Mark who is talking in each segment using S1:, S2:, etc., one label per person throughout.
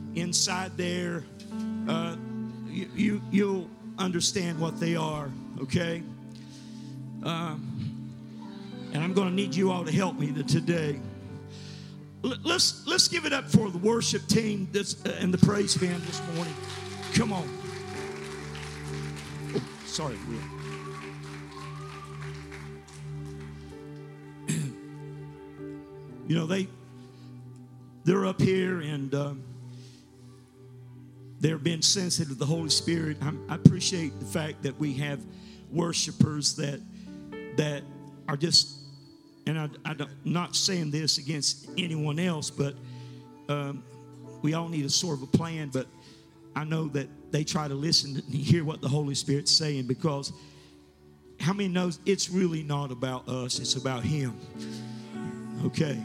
S1: inside there, you'll understand what they are, okay? And I'm going to need you all to help me today. Let's give it up for the worship team and the praise band this morning. Come on. Oh, sorry, Will. You know, they're up here and they're being sensitive to the Holy Spirit. I appreciate the fact that we have worshipers that are just, and I'm not saying this against anyone else, but we all need a sort of a plan. But I know that they try to listen and hear what the Holy Spirit's saying, because how many knows it's really not about us, it's about Him. Okay.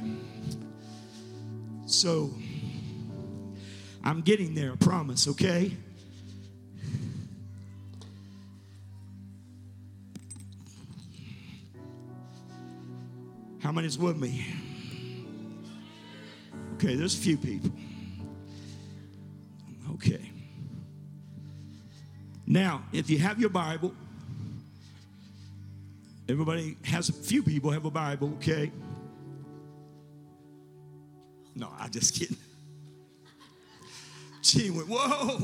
S1: So, I'm getting there, I promise, okay? How many's with me? Okay, there's a few people. Okay. Now, if you have your Bible, everybody has, a few people have a Bible, okay? No, I'm just kidding. She went, whoa.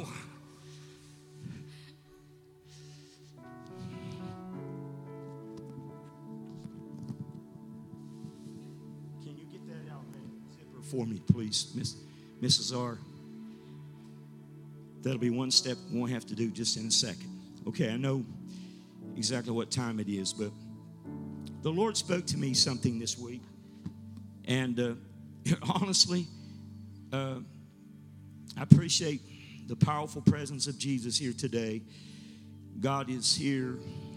S1: Can you get that out, zipper for me, please, Mrs. R? That'll be one step we won't have to do just in a second. Okay, I know exactly what time it is, but the Lord spoke to me something this week, and honestly, I appreciate the powerful presence of Jesus here today. God is here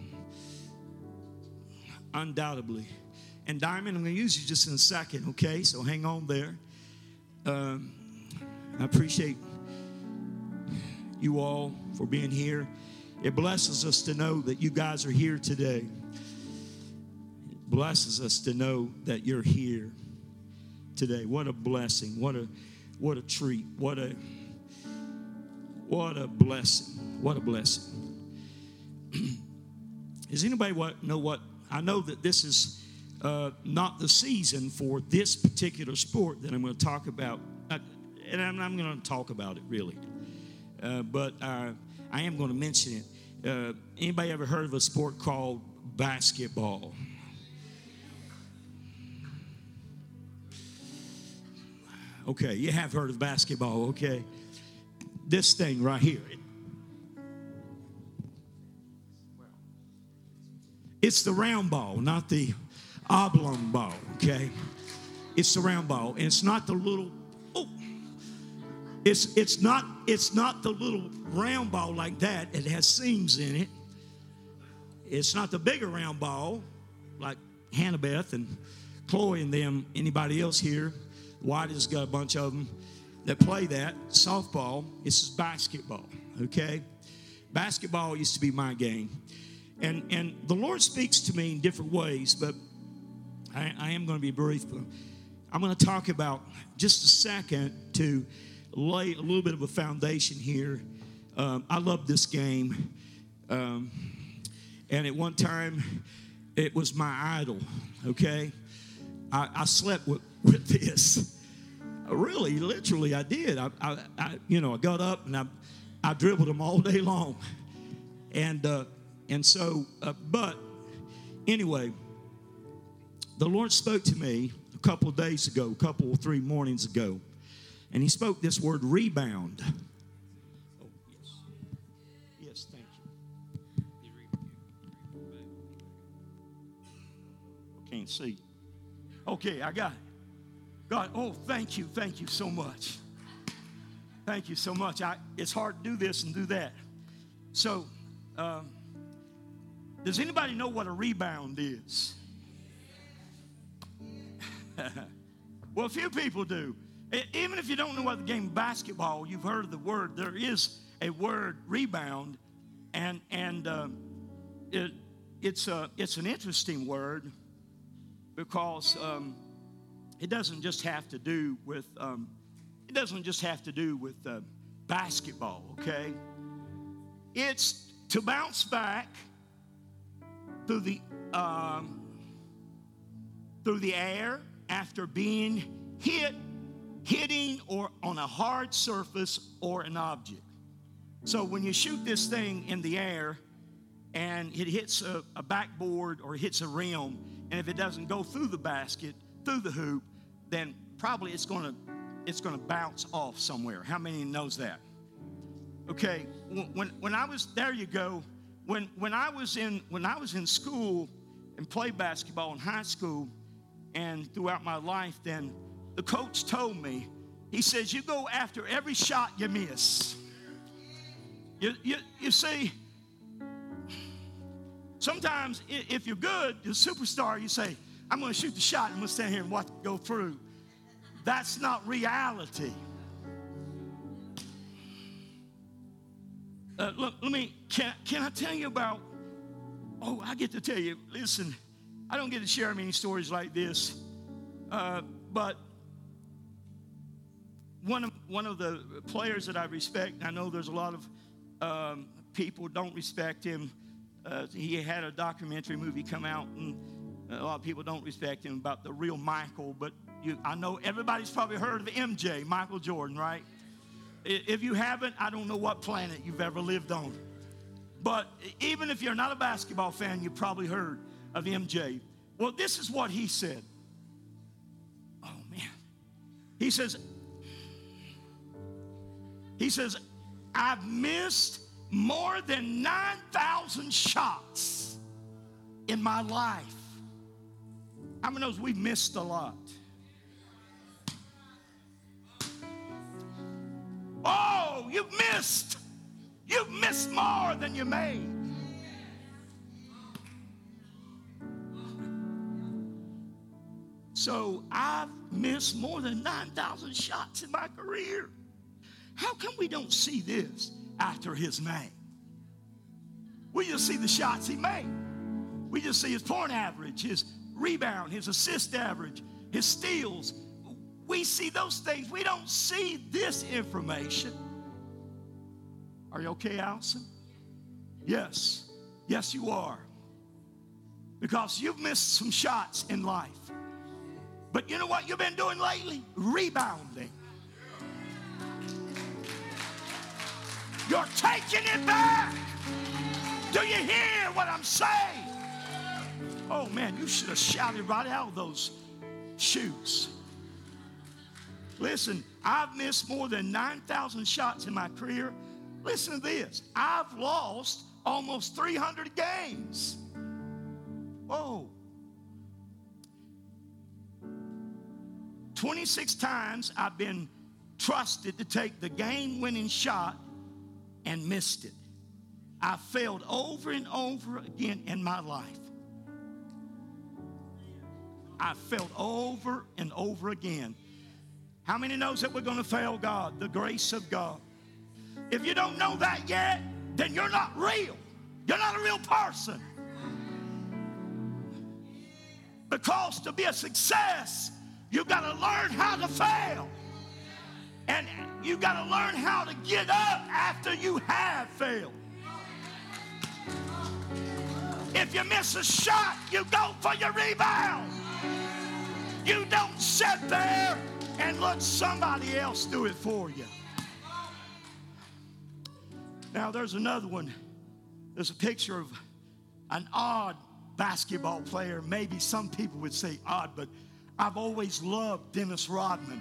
S1: undoubtedly. And Diamond, I'm going to use you just in a second, okay? So hang on there. I appreciate you all for being here. It blesses us to know that you guys are here today. It blesses us to know that you're here today. What a blessing. What a treat. What a blessing. What a blessing. Does anybody know what? I know that this is not the season for this particular sport that I'm going to talk about. And I'm going to talk about it really. But I am going to mention it. Anybody ever heard of a sport called basketball? Okay, you have heard of basketball, okay. This thing right here. It's the round ball, not the oblong ball, okay. It's the round ball, and it's not the little, it's not the little round ball like that. It has seams in it. It's not the bigger round ball like Hannah-Beth and Chloe and them, anybody else here. White has got a bunch of them that play that. Softball, it's basketball, okay? Basketball used to be my game. And the Lord speaks to me in different ways, but I am going to be brief. But I'm going to talk about just a second to lay a little bit of a foundation here. I love this game. And at one time, it was my idol, okay? I slept with this. Really, literally, I did. I got up and I dribbled them all day long, but anyway, the Lord spoke to me a couple of days ago, a couple or 3 mornings ago, and He spoke this word rebound. Oh yes, thank you. Can't see. Okay, I got it. God, thank you so much. Thank you so much. It's hard to do this and do that. So, does anybody know what a rebound is? Well, a few people do. Even if you don't know what the game of basketball, you've heard of the word. There is a word, rebound, and it's an interesting word because it doesn't just have to do with It doesn't just have to do with basketball, okay? It's to bounce back through the air after being hitting or on a hard surface or an object. So when you shoot this thing in the air and it hits a backboard or hits a rim, and if it doesn't go through the basket, through the hoop, then probably it's going to bounce off somewhere. How many knows that? Okay, when I was, there you go. When I was in school and played basketball in high school and throughout my life, then the coach told me, he says, you go after every shot you miss. You see, sometimes if you're good, you're a superstar, you say, I'm going to shoot the shot and I'm going to stand here and watch it go through. That's not reality. Look, can I tell you about, I get to tell you, listen, I don't get to share many stories like this, but one of the players that I respect, and I know there's a lot of people don't respect him. He had a documentary movie come out, and a lot of people don't respect him, about the real Michael, but I know everybody's probably heard of MJ, Michael Jordan, right? If you haven't, I don't know what planet you've ever lived on. But even if you're not a basketball fan, you probably heard of MJ. Well, this is what he said. Oh, man. He says, I've missed more than 9,000 shots in my life. How many knows we've missed a lot? Oh, you've missed more than you made. So I've missed more than 9,000 shots in my career. How come we don't see this after his name? We just see the shots he made. We just see his point average, his rebound, his assist average, his steals. We see those things. We don't see this information. Are you okay, Allison? Yes. Yes, you are. Because you've missed some shots in life. But you know what you've been doing lately? Rebounding. You're taking it back. Do you hear what I'm saying? Oh, man, you should have shouted right out of those shoes. Listen, I've missed more than 9,000 shots in my career. Listen to this. I've lost almost 300 games. Whoa. 26 times I've been trusted to take the game-winning shot and missed it. I failed over and over again in my life. I failed over and over again. How many knows that we're going to fail God? The grace of God. If you don't know that yet, then you're not real. You're not a real person. Because to be a success, you've got to learn how to fail. And you've got to learn how to get up after you have failed. If you miss a shot, you go for your rebound. You don't sit there and let somebody else do it for you. Now, there's another one. There's a picture of an odd basketball player. Maybe some people would say odd, but I've always loved Dennis Rodman.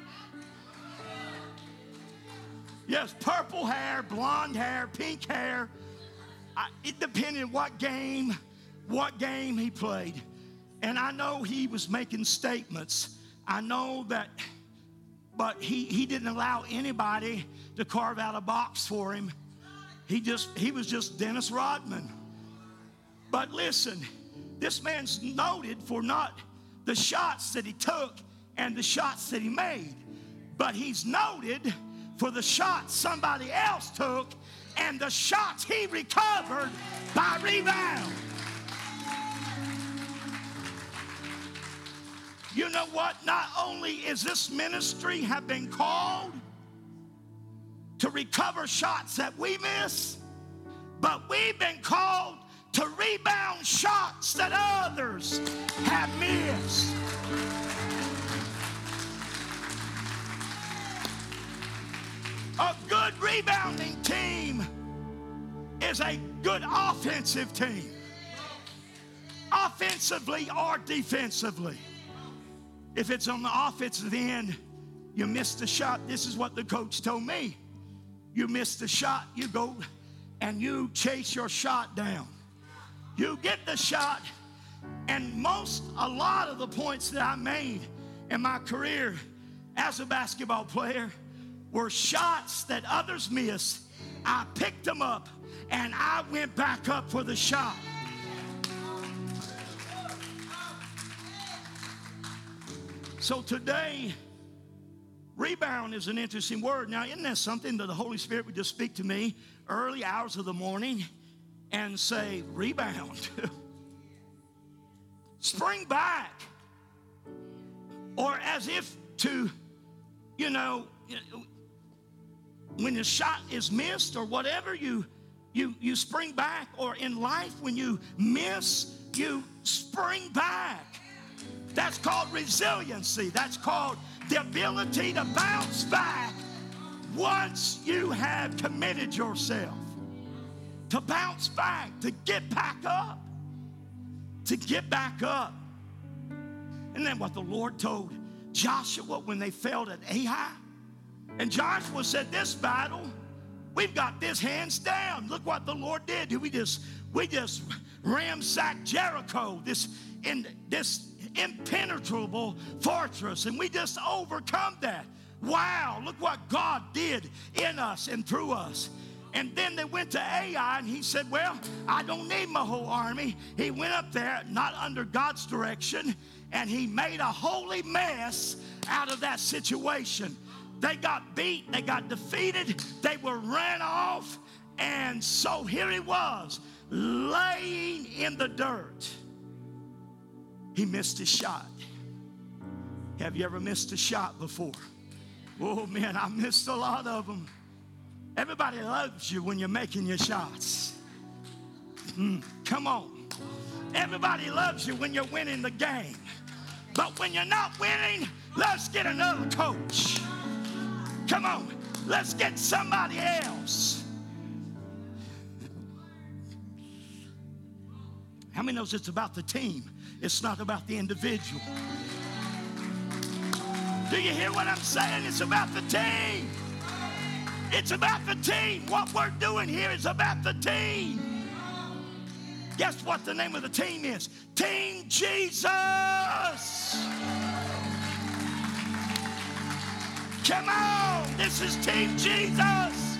S1: Yes, purple hair, blonde hair, pink hair. It depended what game he played. And I know he was making statements. I know that, but he didn't allow anybody to carve out a box for him. He was just Dennis Rodman. But listen, this man's noted for not the shots that he took and the shots that he made, but he's noted for the shots somebody else took and the shots he recovered by rebound. You know what? Not only is this ministry have been called to recover shots that we miss, but we've been called to rebound shots that others have missed. A good rebounding team is a good offensive team, offensively or defensively. If it's on the offensive end, you missed the shot. This is what the coach told me. You miss the shot, you go and you chase your shot down. You get the shot, and a lot of the points that I made in my career as a basketball player were shots that others missed. I picked them up, and I went back up for the shot. So today, rebound is an interesting word. Now, isn't that something that the Holy Spirit would just speak to me early hours of the morning and say, rebound? Spring back. Or as if to, when the shot is missed or whatever, you spring back. Or in life, when you miss, you spring back. That's called resiliency. That's called the ability to bounce back once you have committed yourself. To bounce back, to get back up. To get back up. And then what the Lord told Joshua when they failed at Ai. And Joshua said, this battle, we've got this hands down. Look what the Lord did. We just ransacked Jericho, this impenetrable fortress, and we just overcome that. Wow, look what God did in us and through us. And then they went to Ai, and he said, well, I don't need my whole army. He went up there, not under God's direction, and he made a holy mess out of that situation. They got beat, they got defeated, they were ran off, and so here he was, laying in the dirt. He missed his shot. Have you ever missed a shot before? Oh, man, I missed a lot of them. Everybody loves you when you're making your shots. Come on. Everybody loves you when you're winning the game. But when you're not winning, let's get another coach. Come on. Let's get somebody else. How many knows it's about the team? It's not about the individual. Do you hear what I'm saying? It's about the team. It's about the team. What we're doing here is about the team. Guess what the name of the team is? Team Jesus. Come on. This is Team Jesus.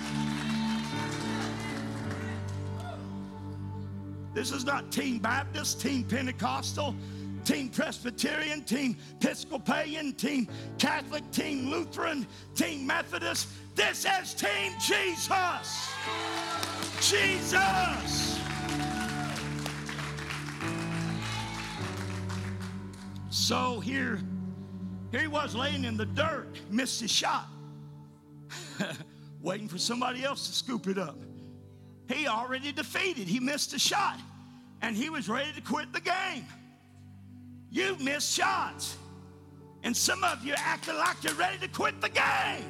S1: This is not Team Baptist, Team Pentecostal, Team Presbyterian, Team Episcopalian, Team Catholic, Team Lutheran, Team Methodist. This is Team Jesus. Jesus. So here he was laying in the dirt, missed his shot, waiting for somebody else to scoop it up. He already defeated. He missed a shot, and he was ready to quit the game. You've missed shots, and some of you acting like you're ready to quit the game.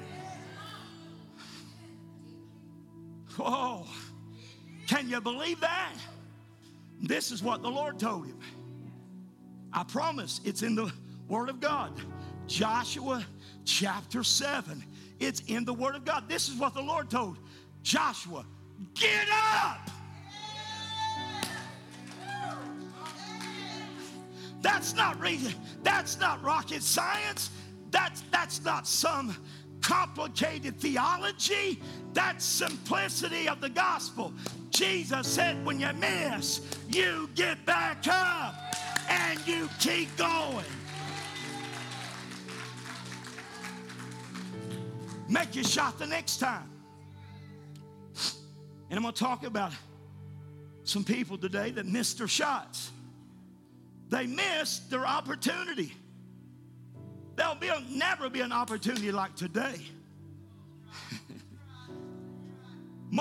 S1: Oh, can you believe that? This is what the Lord told him. I promise it's in the Word of God. Joshua chapter 7. It's in the Word of God. This is what the Lord told Joshua. Get up! That's not reading. That's not rocket science. That's not some complicated theology. That's simplicity of the gospel. Jesus said, when you miss, you get back up and you keep going. Make your shot the next time. And I'm going to talk about some people today that missed their shots. They missed their opportunity. There'll never be an opportunity like today.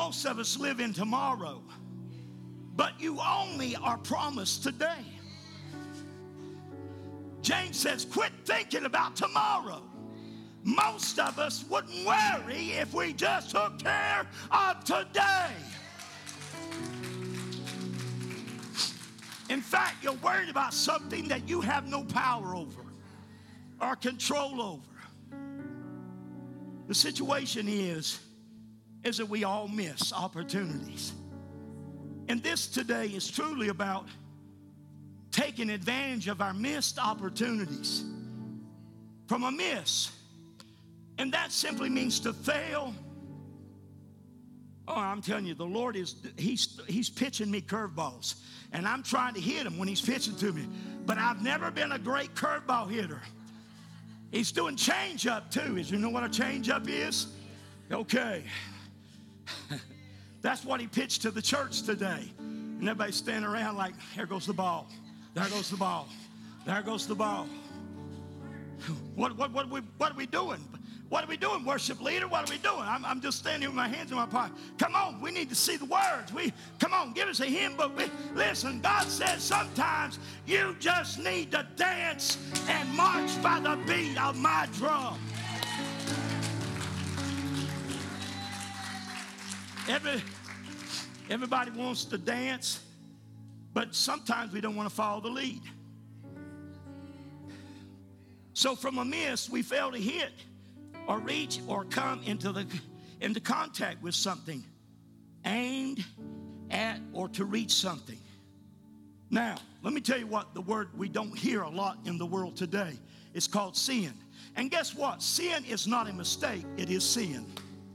S1: Most of us live in tomorrow, but you only are promised today. James says, quit thinking about tomorrow. Most of us wouldn't worry if we just took care of today. In fact, you're worried about something that you have no power over or control over. The situation is that we all miss opportunities. And this today is truly about taking advantage of our missed opportunities from a miss. And that simply means to fail. Oh, I'm telling you, the Lord he's pitching me curveballs. And I'm trying to hit him when he's pitching to me. But I've never been a great curveball hitter. He's doing change-up too. You know what a change-up is? Okay. That's what he pitched to the church today. And everybody's standing around like, here goes the ball. There goes the ball. There goes the ball. What are we doing? What are we doing, worship leader? What are we doing? I'm just standing here with my hands in my pocket. Come on, we need to see the words. Come on, give us a hymn book. Listen, God says sometimes you just need to dance and march by the beat of my drum. Everybody wants to dance, but sometimes we don't want to follow the lead. So from a miss, we fail to hit or reach or come into contact with something aimed at or to reach something. Now, let me tell you what the word we don't hear a lot in the world today. It's called sin. And guess what? Sin is not a mistake. It is sin.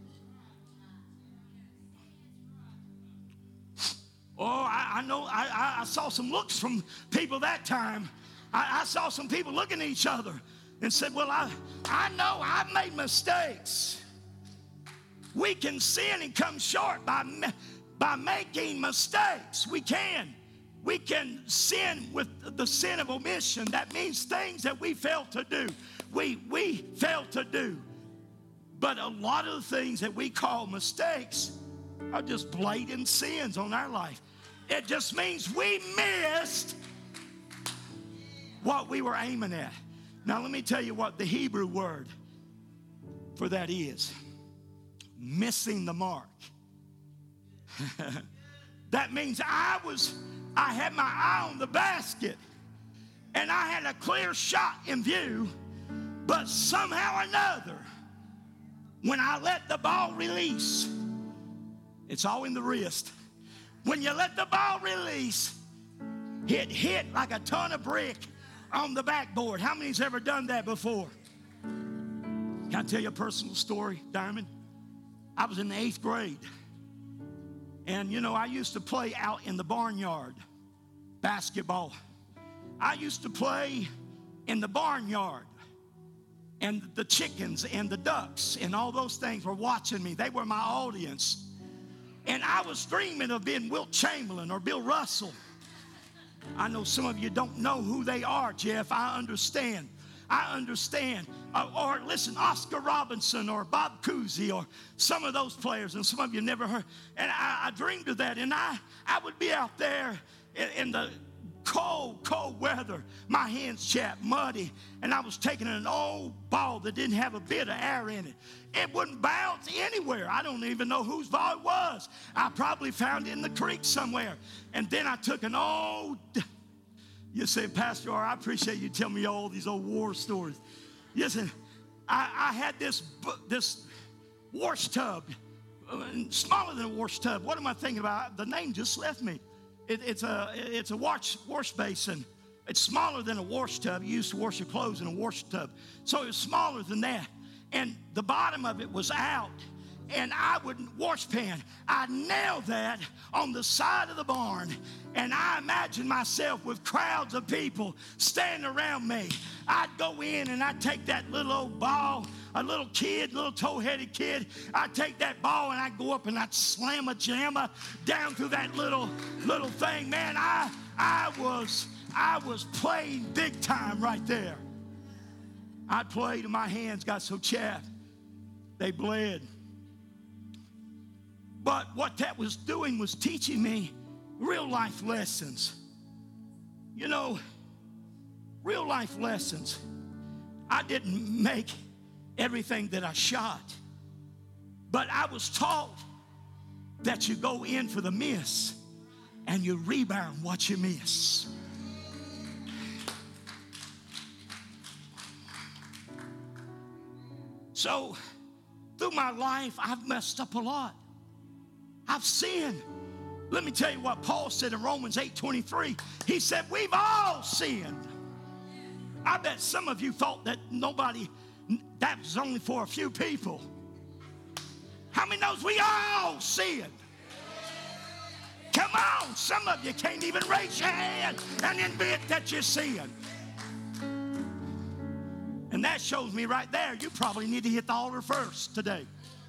S1: Oh, I know. I saw some looks from people that time. I saw some people looking at each other and said, well, I know I've made mistakes. We can sin and come short by making mistakes. We can sin with the sin of omission. That means things that we fail to do. We fail to do. But a lot of the things that we call mistakes are just blatant sins on our life. It just means we missed what we were aiming at. Now, let me tell you what the Hebrew word for that is. Missing the mark. That means I had my eye on the basket and I had a clear shot in view, but somehow or another, when I let the ball release, it's all in the wrist. When you let the ball release, it hit like a ton of brick on the backboard. How many's ever done that before? Can I tell you a personal story, Diamond? I was in the 8th grade. And, you know, I used to play out in the barnyard, basketball. I used to play in the barnyard. And the chickens and the ducks and all those things were watching me. They were my audience. And I was dreaming of being Wilt Chamberlain or Bill Russell. I know some of you don't know who they are, Jeff. I understand. Or listen, Oscar Robinson or Bob Cousy or some of those players, and some of you never heard. And I dreamed of that. And I would be out there in the cold weather, my hands chapped, muddy, and I was taking an old ball that didn't have a bit of air in it. It wouldn't bounce anywhere. I don't even know whose ball it was. I probably found it in the creek somewhere. And then I took an old, you say, Pastor R, I appreciate you telling me all these old war stories. Listen, I had this wash tub, smaller than a wash tub. What am I thinking about? The name just left me. It's a wash basin. It's smaller than a wash tub. You used to wash your clothes in a wash tub. So it was smaller than that. And the bottom of it was out. And I wouldn't wash pan. I nailed that on the side of the barn. And I imagined myself with crowds of people standing around me. I'd go in and I'd take that little old ball, a little kid, little toe-headed kid. I'd take that ball and I'd go up and I'd slam a jammer down through that little thing. Man, I was playing big time right there. I played and my hands got so chapped, they bled. But what that was doing was teaching me real life lessons. You know, real life lessons. I didn't make everything that I shot, but I was taught that you go in for the miss and you rebound what you miss. So, through my life, I've messed up a lot. I've sinned. Let me tell you what Paul said in Romans 8:23. He said, we've all sinned. I bet some of you thought that that was only for a few people. How many knows we all sinned? Come on, some of you can't even raise your hand and admit that you sinned. And that shows me right there, you probably need to hit the altar first today.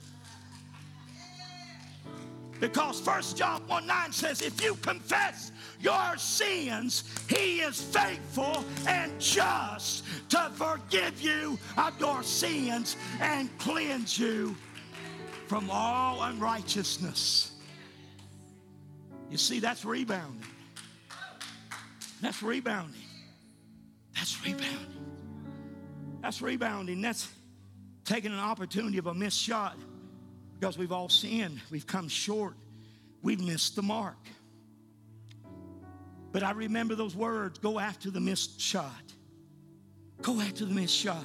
S1: Because 1 John 1:9 says, if you confess your sins, he is faithful and just to forgive you of your sins and cleanse you from all unrighteousness. You see, that's rebounding. That's rebounding. That's rebounding. That's rebounding. That's taking an opportunity of a missed shot. Because we've all sinned. We've come short. We've missed the mark. But I remember those words, go after the missed shot. Go after the missed shot.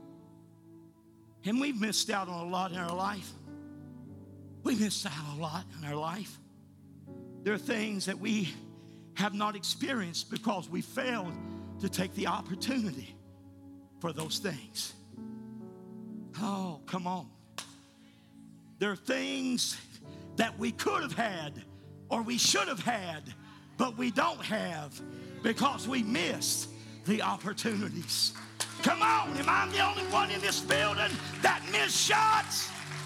S1: And we've missed out on a lot in our life. We missed out on a lot in our life. There are things that we have not experienced because we failed to take the opportunity for those things. Oh, come on. There are things that we could have had or we should have had, but we don't have because we missed the opportunities. Come on, am I the only one in this building that missed shots?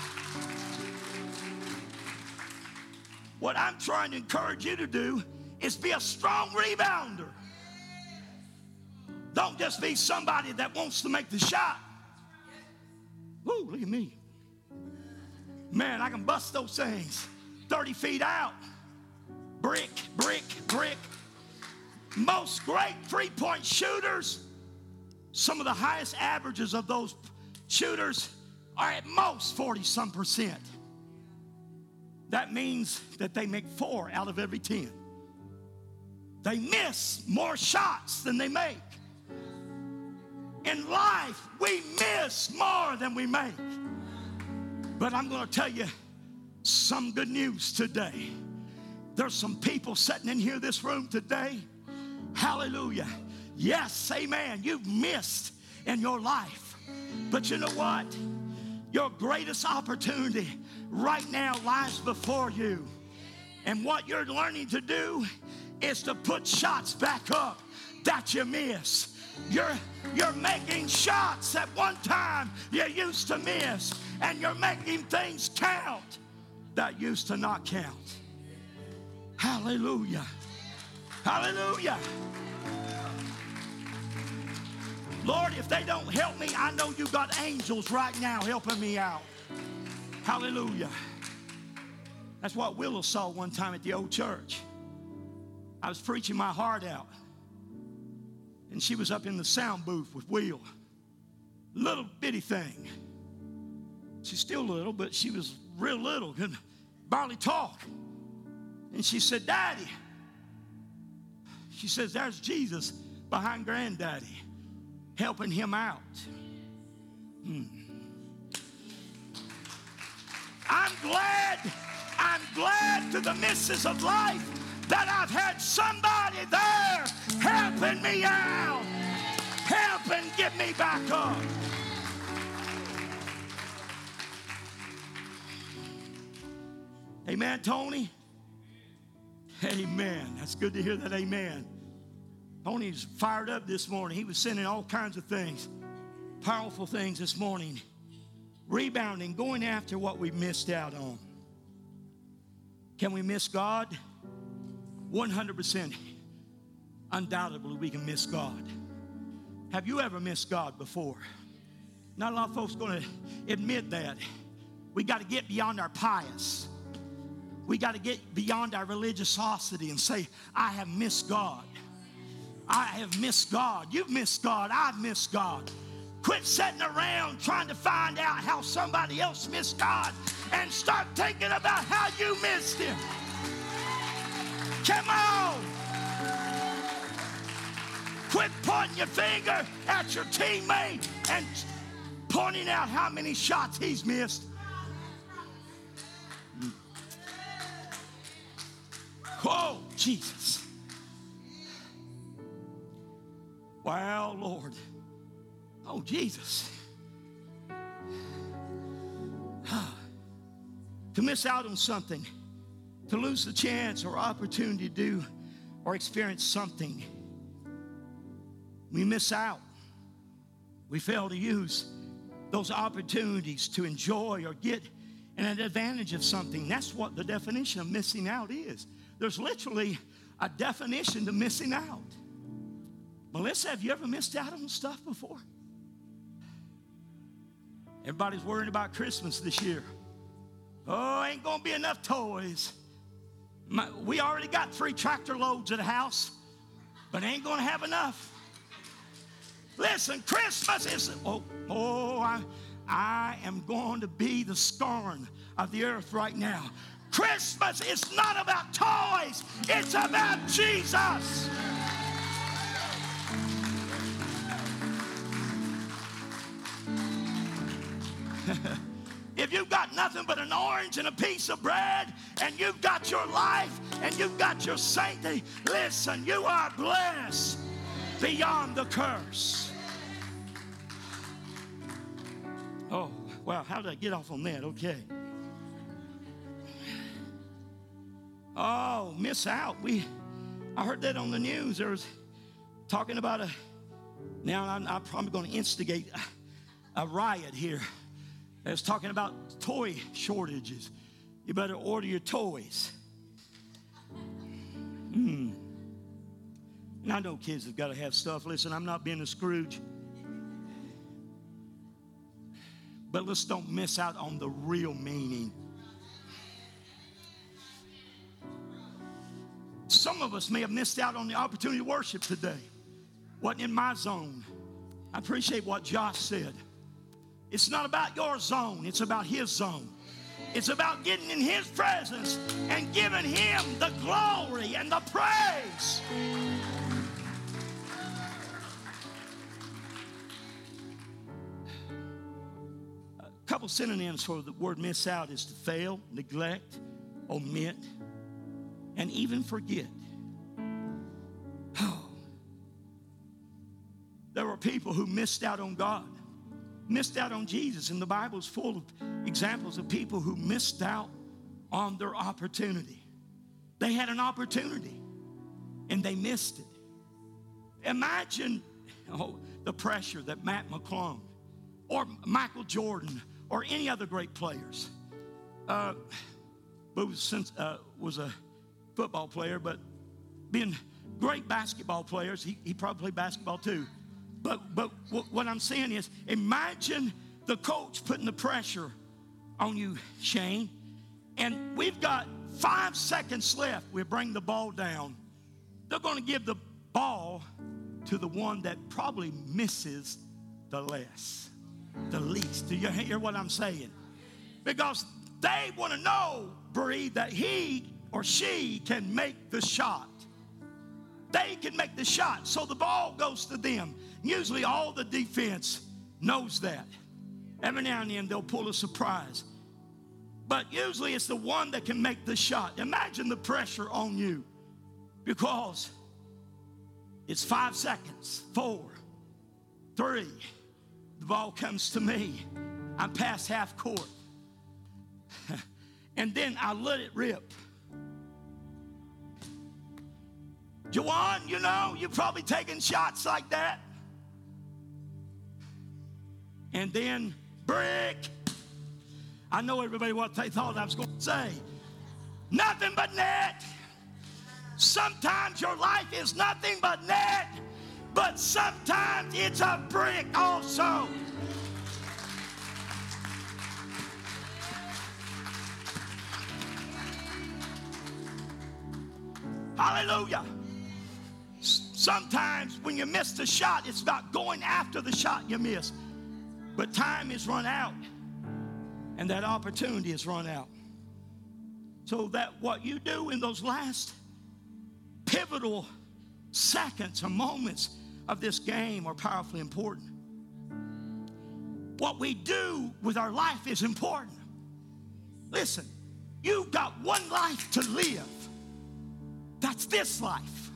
S1: What I'm trying to encourage you to do is be a strong rebounder. Don't just be somebody that wants to make the shot. Woo, look at me. Man, I can bust those things 30 feet out. Brick, brick, brick. Most great three-point shooters, some of the highest averages of those shooters are at most 40-some%. That means that they make 4 out of every 10. They miss more shots than they make. In life, we miss more than we make. But I'm going to tell you some good news today. There's some people sitting in here, this room today. Hallelujah. Yes, amen. You've missed in your life. But you know what? Your greatest opportunity right now lies before you. And what you're learning to do is to put shots back up that you miss. You're making shots that one time you used to miss. And you're making things count that used to not count. Hallelujah. Hallelujah. Lord, if they don't help me, I know you got angels right now helping me out. Hallelujah. That's what Willow saw one time at the old church. I was preaching my heart out. And she was up in the sound booth with Will. Little bitty thing. She's still little, but she was real little. Could barely talk. And she said, Daddy. She says, there's Jesus behind Granddaddy, helping him out. I'm glad to the misses of life that I've had somebody there helping me out, helping get me back up. Amen, Tony? Amen. That's good to hear that, amen. Tony's fired up this morning. He was sending all kinds of things, powerful things this morning. Rebounding, going after what we missed out on. Can we miss God? 100%. Undoubtedly, we can miss God. Have you ever missed God before? Not a lot of folks going to admit that. We got to get beyond our pious. We got to get beyond our religiosity and say, I have missed God. I have missed God. You've missed God. I've missed God. Quit sitting around trying to find out how somebody else missed God and start thinking about how you missed Him. Come on. Quit pointing your finger at your teammate and pointing out how many shots he's missed. Oh, Jesus. Wow, Lord. Oh, Jesus. To miss out on something, to lose the chance or opportunity to do or experience something, we miss out. We fail to use those opportunities to enjoy or get an advantage of something. That's what the definition of missing out is. There's literally a definition to missing out. Melissa, have you ever missed out on stuff before? Everybody's worried about Christmas this year. Oh, ain't gonna be enough toys. We already got 3 tractor loads at the house, but ain't gonna have enough. Listen, Christmas is, I am going to be the scorn of the earth right now. Christmas is not about toys. It's about Jesus. If you've got nothing but an orange and a piece of bread, and you've got your life, and you've got your sanctity, listen, you are blessed beyond the curse. Oh, wow, how did I get off on that? Okay. Oh, miss out. I heard that on the news. There was talking about now I'm probably going to instigate a riot here. It was talking about toy shortages. You better order your toys. And I know kids have got to have stuff. Listen, I'm not being a Scrooge. But let's don't miss out on the real meaning. Some of us may have missed out on the opportunity to worship today. Wasn't in my zone. I appreciate what Josh said. It's not about your zone. It's about His zone. It's about getting in His presence and giving Him the glory and the praise. A couple synonyms for the word miss out is to fail, neglect, omit, and even forget. Oh. There were people who missed out on God, missed out on Jesus, and the Bible is full of examples of people who missed out on their opportunity. They had an opportunity, and they missed it. Imagine the pressure that Matt McClung or Michael Jordan or any other great players. Was a football player, but being great basketball players, he probably played basketball too. But what I'm saying is, imagine the coach putting the pressure on you, Shane, and we've got 5 seconds left. We bring the ball down. They're going to give the ball to the one that probably misses the least. Do you hear what I'm saying? Because they want to know, Bree, that he or she can make the shot. They can make the shot, so the ball goes to them. Usually all the defense knows that. Every now and then they'll pull a surprise. But usually it's the one that can make the shot. Imagine the pressure on you, because it's 5 seconds. 4, 3, the ball comes to me. I'm past half court. And then I let it rip. Juwan, you know, you've probably taken shots like that. And then brick. I know everybody what they thought I was going to say. Nothing but net. Sometimes your life is nothing but net, but sometimes it's a brick also. Hallelujah. Sometimes when you miss the shot, it's not going after the shot you missed. But time is run out, and that opportunity is run out. So that what you do in those last pivotal seconds or moments of this game are powerfully important. What we do with our life is important. Listen, you've got one life to live. That's this life.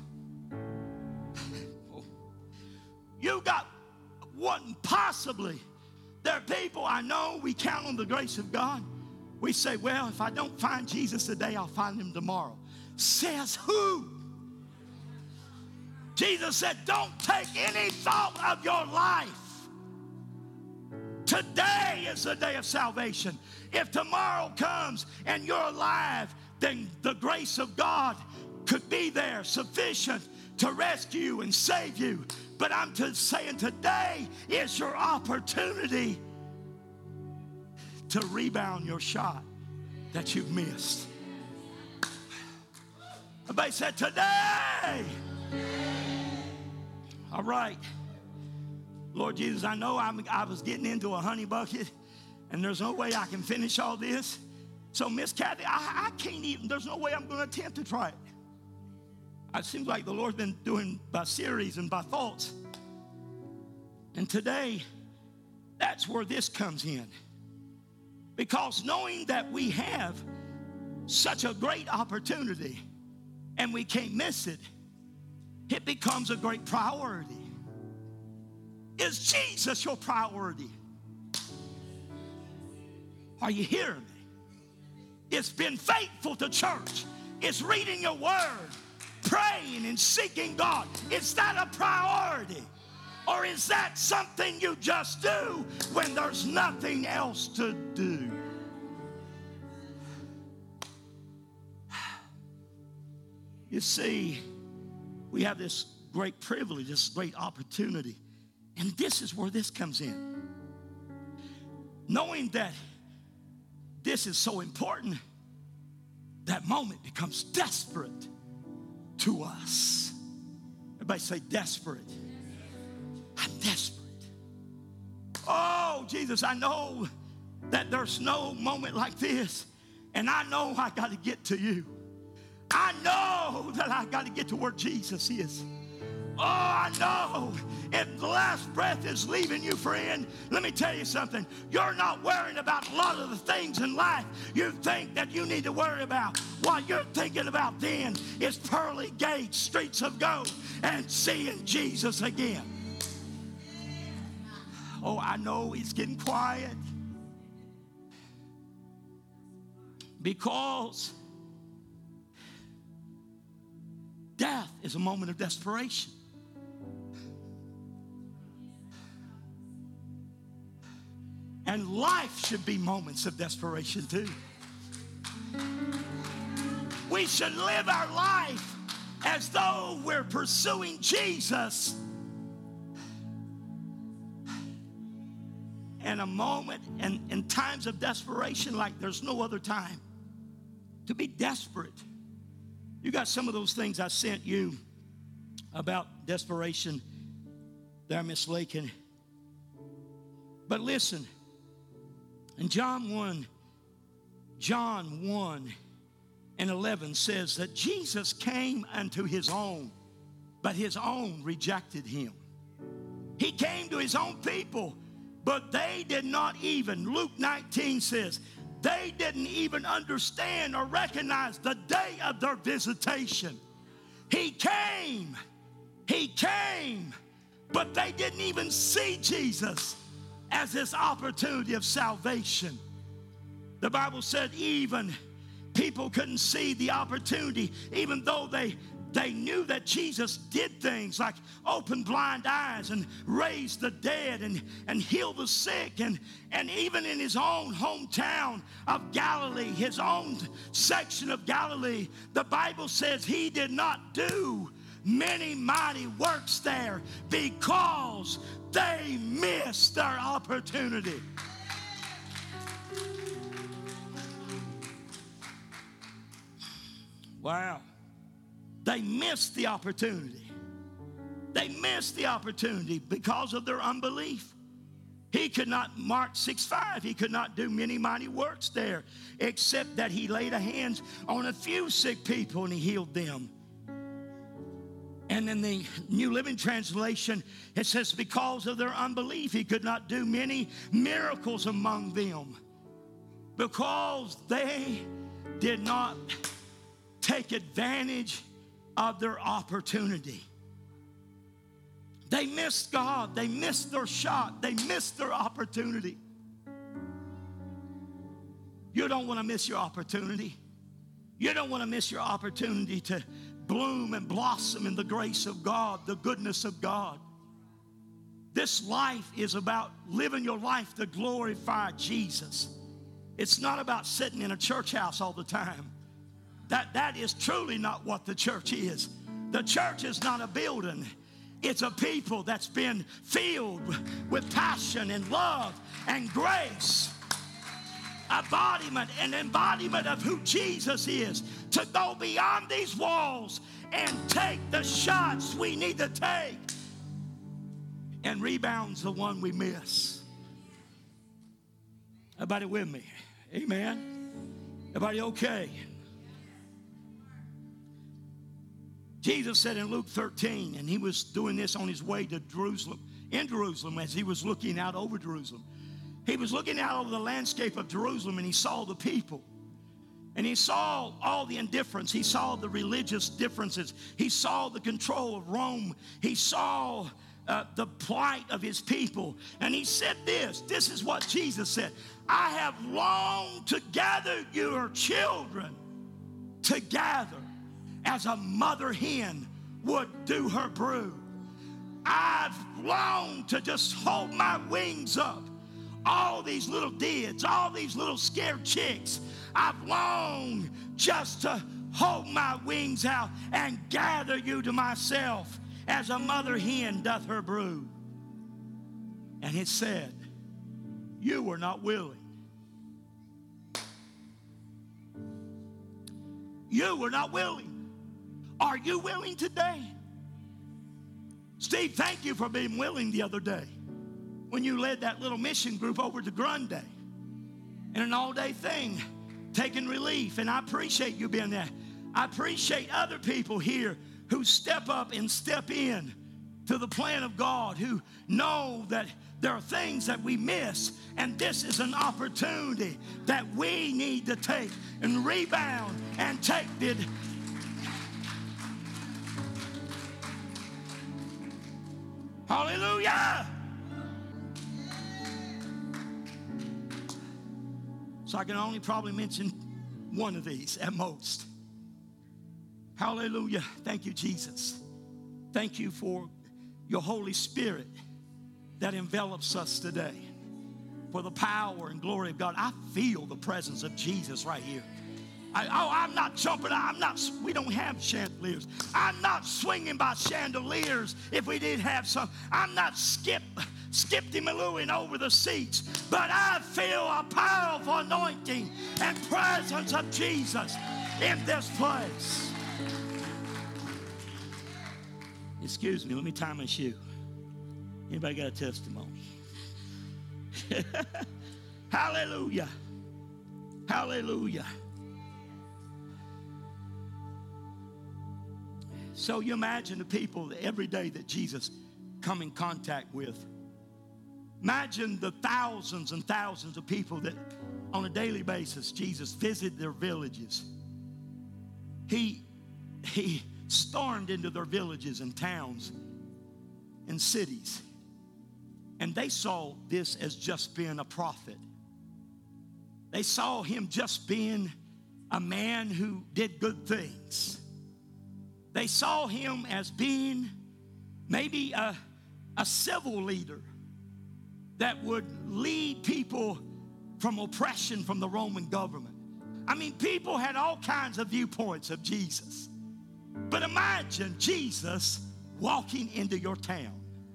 S1: You got one, possibly. There are people I know, we count on the grace of God. We say, well, if I don't find Jesus today, I'll find him tomorrow. Says who? Jesus said, don't take any thought of your life. Today is the day of salvation. If tomorrow comes and you're alive, then the grace of God could be there sufficient to rescue you and save you. But I'm just saying today is your opportunity to rebound your shot that you've missed. Everybody said today. All right. Lord Jesus, I know I was getting into a honey bucket, and there's no way I can finish all this. So, Miss Kathy, I can't even, there's no way I'm going to attempt to try it. It seems like the Lord's been doing by series and by thoughts. And today, that's where this comes in. Because knowing that we have such a great opportunity and we can't miss it, it becomes a great priority. Is Jesus your priority? Are you hearing me? It's been faithful to church. It's reading your word, praying and seeking God. Is that a priority? Or is that something you just do when there's nothing else to do? You see, we have this great privilege, this great opportunity. And this is where this comes in. Knowing that this is so important, that moment becomes desperate to us. Everybody say desperate. I'm desperate. Oh, Jesus, I know that there's no moment like this, and I know I got to get to you. I know that I got to get to where Jesus is. Oh, I know. If the last breath is leaving you, friend, let me tell you something. You're not worrying about a lot of the things in life you think that you need to worry about. What you're thinking about then is pearly gates, streets of gold, and seeing Jesus again. Oh, I know it's getting quiet. Because death is a moment of desperation. And life should be moments of desperation too. We should live our life as though we're pursuing Jesus. And a moment and in times of desperation like there's no other time. To be desperate. You got some of those things I sent you about desperation there, Miss Lakin. But listen, in John 1:11 says that Jesus came unto his own, but his own rejected him. He came to his own people, but they did not even, Luke 19 says, they didn't even understand or recognize the day of their visitation. He came, but they didn't even see Jesus as this opportunity of salvation. The Bible said even people couldn't see the opportunity, even though they knew that Jesus did things like open blind eyes and raise the dead and heal the sick. And even in his own hometown of Galilee, his own section of Galilee, the Bible says he did not do many mighty works there because they missed their opportunity. Wow. they missed the opportunity. They missed the opportunity because of their unbelief. He could not, Mark 6:5, he could not do many mighty works there, except that he laid hands on a few sick people and he healed them. And in the New Living Translation, it says, because of their unbelief, he could not do many miracles among them, because they did not take advantage of their opportunity. They missed God. They missed their shot. They missed their opportunity. You don't want to miss your opportunity. You don't want to miss your opportunity to bloom and blossom in the grace of God, the goodness of God. This life is about living your life to glorify Jesus. It's not about sitting in a church house all the time. That is truly not what the church is. The church is not a building. It's a people that's been filled with passion and love and grace. Embodiment of who Jesus is. To go beyond these walls and take the shots we need to take. And rebound's the one we miss. Everybody with me? Amen? Everybody okay? Jesus said in Luke 13, and he was doing this on his way to Jerusalem, in Jerusalem, as he was looking out over Jerusalem. He was looking out over the landscape of Jerusalem, and he saw the people. And he saw all the indifference. He saw the religious differences. He saw the control of Rome. He saw the plight of his people. And he said this is what Jesus said. I have longed to gather your children together as a mother hen would do her brood. I've longed to just hold my wings up. All these little dids, all these little scared chicks, I've longed just to hold my wings out and gather you to myself as a mother hen doth her brood. And it said, you were not willing. You were not willing. Are you willing today? Steve, thank you for being willing the other day when you led that little mission group over to Grundy in an all-day thing, taking relief. And I appreciate you being there. I appreciate other people here who step up and step in to the plan of God, who know that there are things that we miss, and this is an opportunity that we need to take and rebound and take the hallelujah. So I can only probably mention one of these at most. Hallelujah. Thank you, Jesus. Thank you for your Holy Spirit that envelops us today. For the power and glory of God. I feel the presence of Jesus right here. I'm not jumping. We don't have chandeliers. I'm not swinging by chandeliers if we did have some. I'm not skip-de-malooing over the seats. But I feel a powerful anointing and presence of Jesus in this place. Excuse me, let me tie my shoe. Anybody got a testimony? Hallelujah. Hallelujah. So you imagine the people every day that Jesus come in contact with. Imagine the thousands and thousands of people that on a daily basis Jesus visited their villages. He stormed into their villages and towns and cities. And they saw this as just being a prophet. They saw him just being a man who did good things. They saw him as being maybe a civil leader that would lead people from oppression from the Roman government. I mean, people had all kinds of viewpoints of Jesus. But imagine Jesus walking into your town.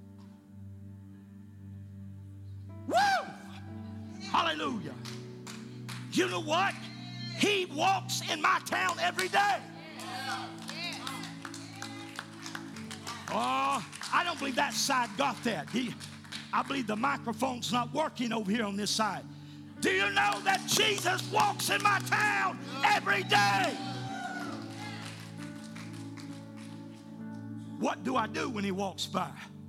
S1: Woo! Hallelujah. You know what? He walks in my town every day. Oh, I don't believe that side got that. I believe the microphone's not working over here on this side. Do you know that Jesus walks in my town every day? What do I do when he walks by?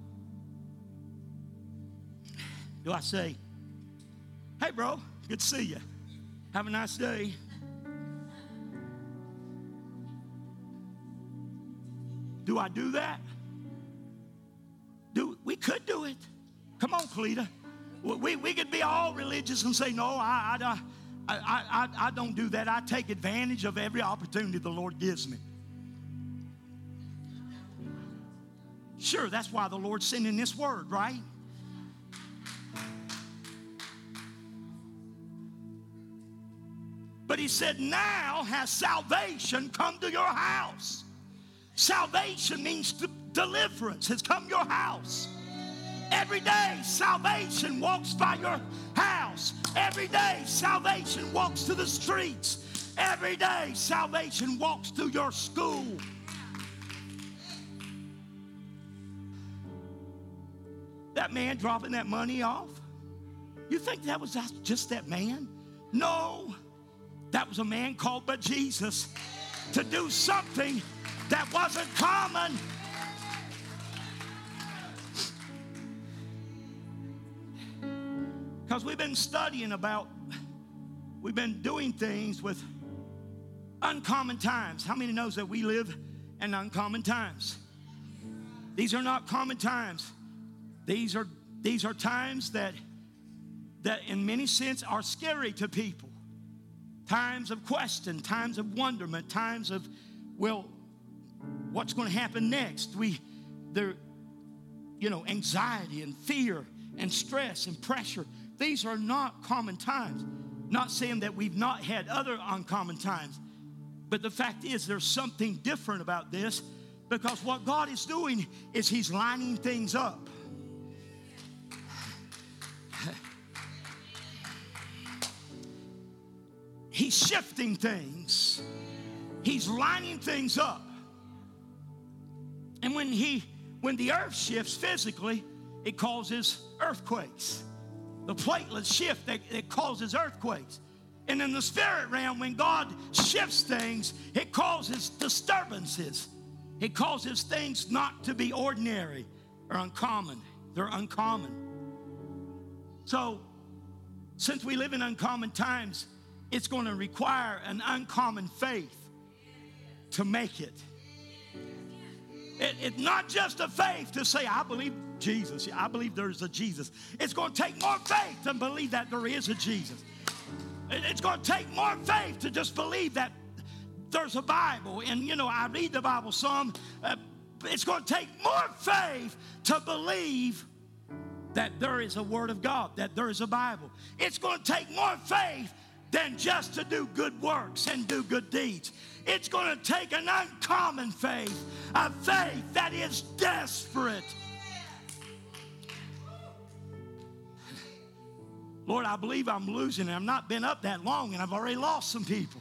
S1: Do I say, hey, bro, good to see you. Have a nice day. Do I do that? We could do it. Come on, Cleta. We could be all religious and say, no, I don't do that. I take advantage of every opportunity the Lord gives me. Sure, that's why the Lord's sending this word, right? But he said, now has salvation come to your house. Salvation means deliverance has come to your house. Every day, salvation walks by your house. Every day, salvation walks to the streets. Every day, salvation walks through your school. That man dropping that money off, you think that was just that man? No, that was a man called by Jesus to do something that wasn't common. Because we've been studying we've been doing things with uncommon times. How many knows that we live in uncommon times? These are not common times. These are times that in many sense are scary to people. Times of question, times of wonderment, times of, well, what's going to happen next? Anxiety and fear and stress and pressure. These are not common times. Not saying that we've not had other uncommon times, but the fact is there's something different about this, because what God is doing is he's lining things up. He's shifting things. He's lining things up. And when the earth shifts physically, it causes earthquakes. The platelets shift, it causes earthquakes. And in the spirit realm, when God shifts things, it causes disturbances. It causes things not to be ordinary or uncommon. They're uncommon. So, since we live in uncommon times, it's going to require an uncommon faith to make it. It's not just a faith to say, I believe Jesus. I believe there's a Jesus. It's going to take more faith to believe that there is a Jesus. It's going to take more faith to just believe that there's a Bible. And, I read the Bible some. It's going to take more faith to believe that there is a Word of God, that there is a Bible. It's going to take more faith than just to do good works and do good deeds. It's going to take an uncommon faith, a faith that is desperate. Lord, I believe I'm losing it. I've not been up that long, and I've already lost some people.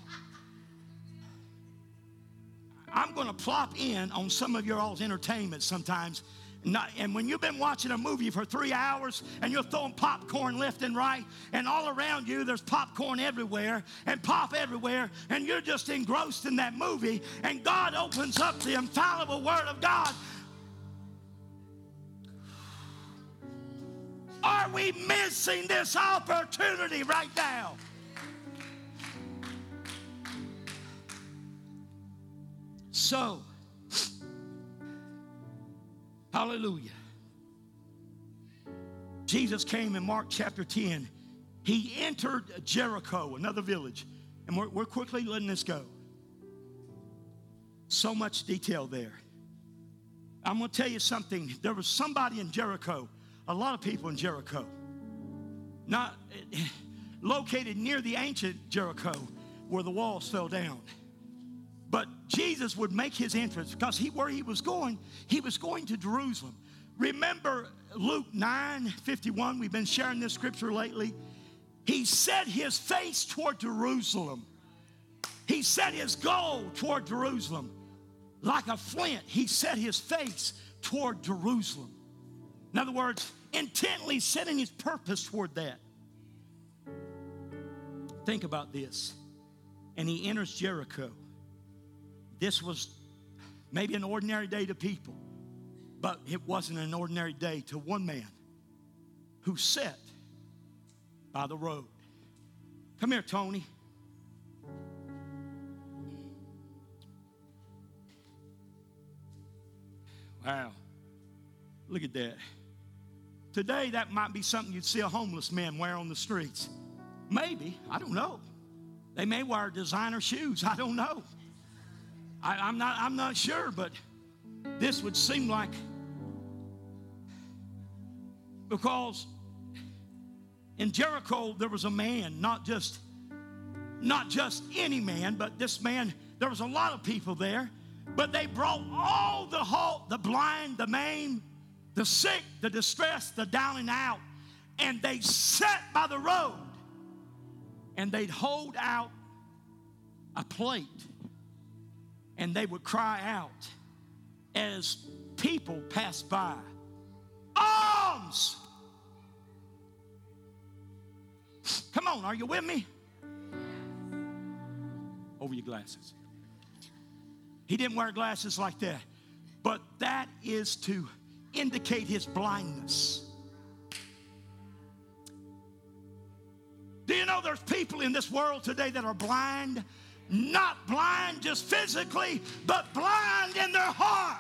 S1: I'm going to plop in on some of your all's entertainment sometimes. And when you've been watching a movie for 3 hours and you're throwing popcorn left and right, and all around you there's popcorn everywhere and pop everywhere, and you're just engrossed in that movie, and God opens up the infallible Word of God. Are we missing this opportunity right now? So, hallelujah. Jesus came in Mark chapter 10. He entered Jericho, another village. And we're quickly letting this go. So much detail there. I'm going to tell you something. There was somebody in Jericho, a lot of people in Jericho, not located near the ancient Jericho where the walls fell down. But Jesus would make his entrance because where he was going to Jerusalem. Remember Luke 9:51, we've been sharing this scripture lately. He set his face toward Jerusalem. He set his goal toward Jerusalem. Like a flint, he set his face toward Jerusalem. In other words, intently setting his purpose toward that. Think about this. And he enters Jericho. This was maybe an ordinary day to people, but it wasn't an ordinary day to one man who sat by the road. Come here, Tony. Wow. Look at that. Today, that might be something you'd see a homeless man wear on the streets. Maybe. I don't know. They may wear designer shoes. I don't know. I'm not sure, but this would seem like, because in Jericho there was a man, not just any man, but this man, there was a lot of people there, but they brought all the halt, the blind, the maimed, the sick, the distressed, the down and out, and they sat by the road, and they'd hold out a plate, and they would cry out as people passed by, alms! Come on, are you with me? Over your glasses. He didn't wear glasses like that, but that is to indicate his blindness. Do you know there's people in this world today that are blind? Not blind just physically, but blind in their heart.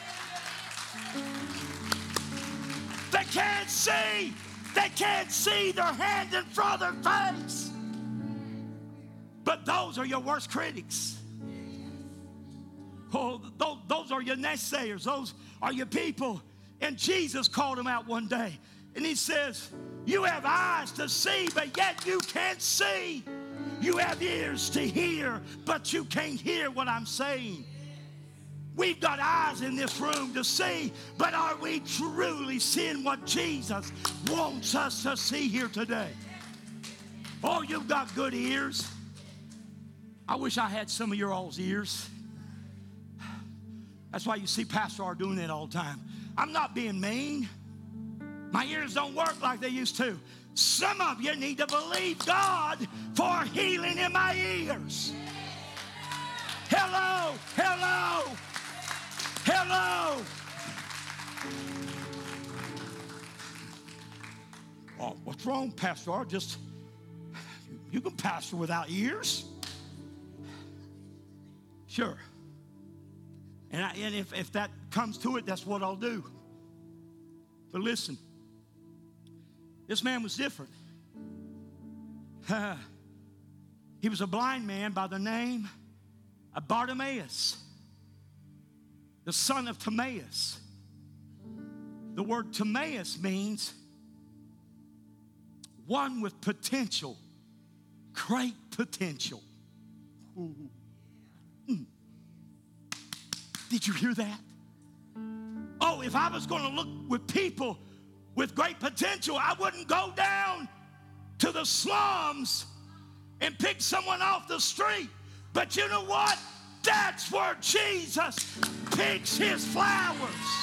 S1: They can't see. They can't see their hand in front of their face. But those are your worst critics. Oh, those are your naysayers. Those are your people. And Jesus called them out one day. And he says, you have eyes to see, but yet you can't see. You have ears to hear, but you can't hear what I'm saying. We've got eyes in this room to see, but are we truly seeing what Jesus wants us to see here today? Oh, you've got good ears. I wish I had some of your all's ears. That's why you see Pastor R doing it all the time. I'm not being mean. My ears don't work like they used to. Some of you need to believe God for healing in my ears. Hello, hello, hello. Oh, what's wrong, Pastor R? Just, you can pastor without ears? Sure. And if that comes to it, that's what I'll do. But listen, this man was different. He was a blind man by the name of Bartimaeus, the son of Timaeus. The word Timaeus means one with potential, great potential. Ooh. Did you hear that? Oh, if I was going to look with people with great potential, I wouldn't go down to the slums and pick someone off the street. But you know what? That's where Jesus picks his flowers.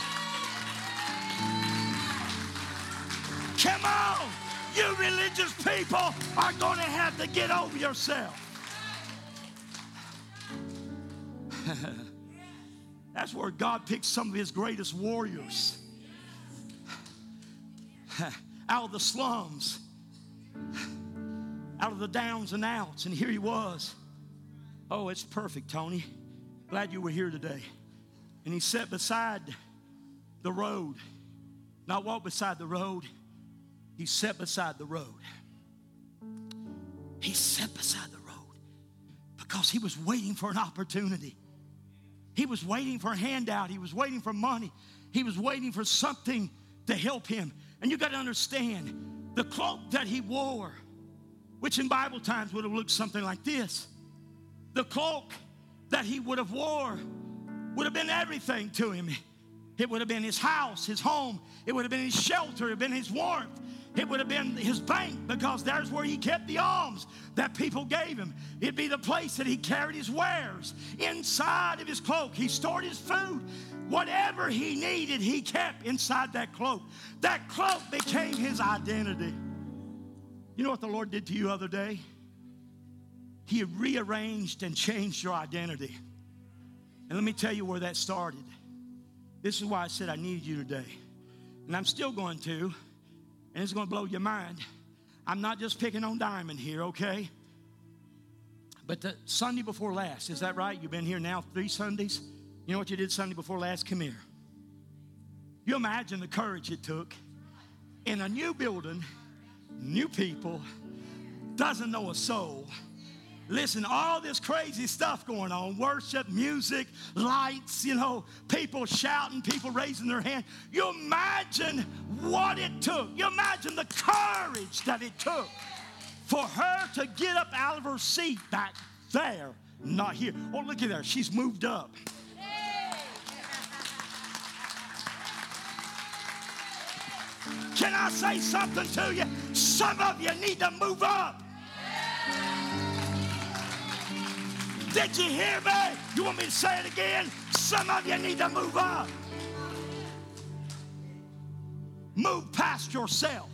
S1: Come on. You religious people are going to have to get over yourself. That's where God picks some of his greatest warriors out of the slums, out of the downs and outs. And here he was. Oh, it's perfect, Tony. Glad you were here today. And he sat beside the road. Not walk beside the road. He sat beside the road. He sat beside the road because he was waiting for an opportunity. He was waiting for a handout. He was waiting for money. He was waiting for something to help him. And you got to understand, the cloak that he wore, which in Bible times would have looked something like this. The cloak that he would have wore would have been everything to him. It would have been his house, his home. It would have been his shelter. It would have been his warmth. It would have been his bank, because there's where he kept the alms that people gave him. It'd be the place that he carried his wares. Inside of his cloak, he stored his food. Whatever he needed, he kept inside that cloak. That cloak became his identity. You know what the Lord did to you the other day? He rearranged and changed your identity. And let me tell you where that started. This is why I said I need you today. And I'm still going to, and it's going to blow your mind. I'm not just picking on Diamond here, okay? But the Sunday before last, is that right? You've been here now 3 Sundays. You know what you did Sunday before last? Come here. You imagine the courage it took in a new building, new people, doesn't know a soul. Listen, all this crazy stuff going on, worship, music, lights, you know, people shouting, people raising their hand. You imagine what it took. You imagine the courage that it took for her to get up out of her seat back there, not here. Oh, look at her. She's moved up. Can I say something to you? Some of you need to move up. Did you hear me? You want me to say it again? Some of you need to move up. Move past yourself.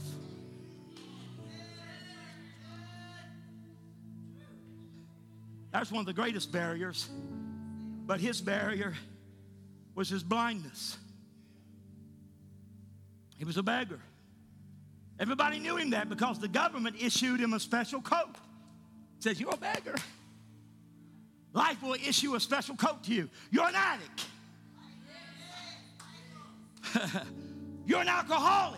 S1: That's one of the greatest barriers. But his barrier was his blindness. He was a beggar. Everybody knew him that because the government issued him a special coat. It says, you're a beggar. Life will issue a special coat to you. You're an addict. You're an alcoholic.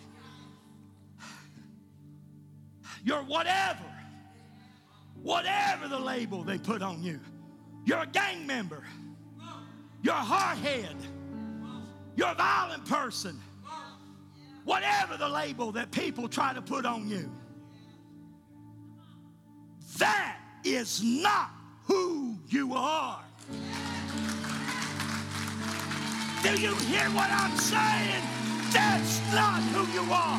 S1: You're whatever. Whatever the label they put on you. You're a gang member. You're a hardhead. You're a violent person. Whatever the label that people try to put on you. That is not who you are. Do you hear what I'm saying? That's not who you are.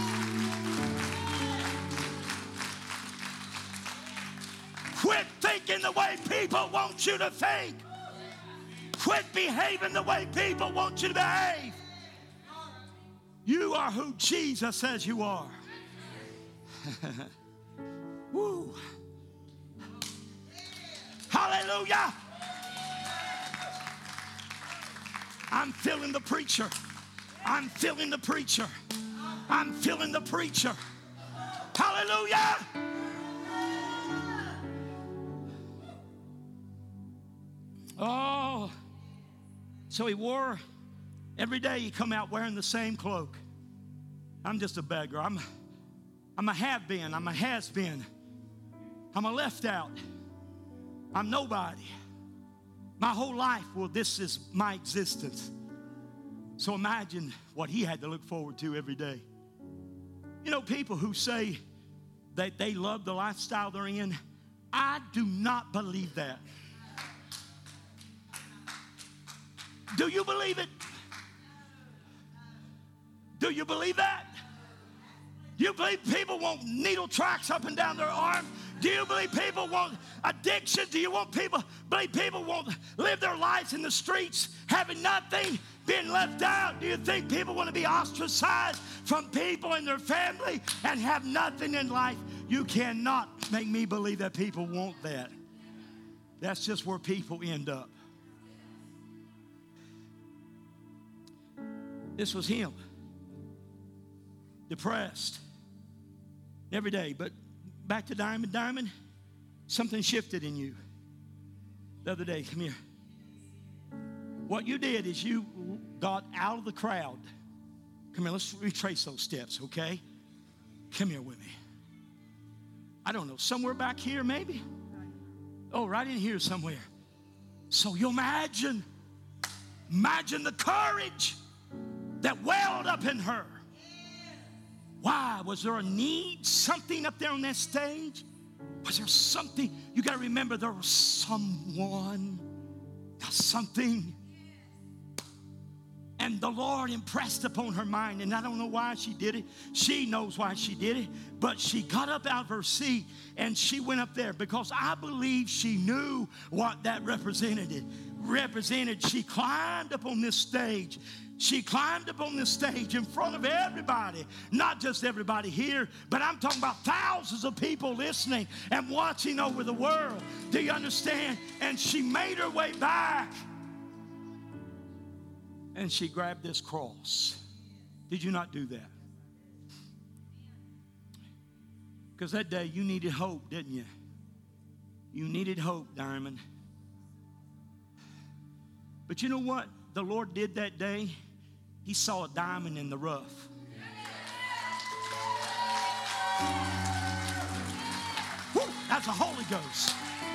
S1: Quit thinking the way people want you to think. Quit behaving the way people want you to behave. You are who Jesus says you are. Woo. Hallelujah. I'm feeling the preacher. I'm feeling the preacher. I'm feeling the preacher. Hallelujah. Oh. So he wore, every day he come out wearing the same cloak. I'm just a beggar. I'm a have been. I'm a has been. I'm a left out. I'm nobody. My whole life, well, this is my existence. So imagine what he had to look forward to every day. You know, people who say that they love the lifestyle they're in, I do not believe that. Do you believe it? Do you believe that? Do you believe people want needle tracks up and down their arm? Do you believe people want addiction? Do you believe people want to live their lives in the streets, having nothing, being left out? Do you think people want to be ostracized from people and their family and have nothing in life? You cannot make me believe that people want that. That's just where people end up. This was him. Depressed. Every day. But back to Diamond. Diamond, something shifted in you the other day. Come here. What you did is you got out of the crowd. Come here, let's retrace those steps, okay? Come here with me. I don't know, somewhere back here maybe? Oh, right in here somewhere. So you imagine the courage that welled up in her. Why? Was there a need? Something up there on that stage? Was there something? You got to remember there was someone, something. And the Lord impressed upon her mind, and I don't know why she did it. She knows why she did it. But she got up out of her seat, and she went up there because I believe she knew what that represented. She climbed up on this stage. She climbed up on this stage in front of everybody, not just everybody here, but I'm talking about thousands of people listening and watching over the world. Do you understand? And she made her way back. And she grabbed this cross. Did you not do that? Because that day you needed hope, didn't you? You needed hope, Diamond. But you know what the Lord did that day? He saw a diamond in the rough. Woo, that's the Holy Ghost.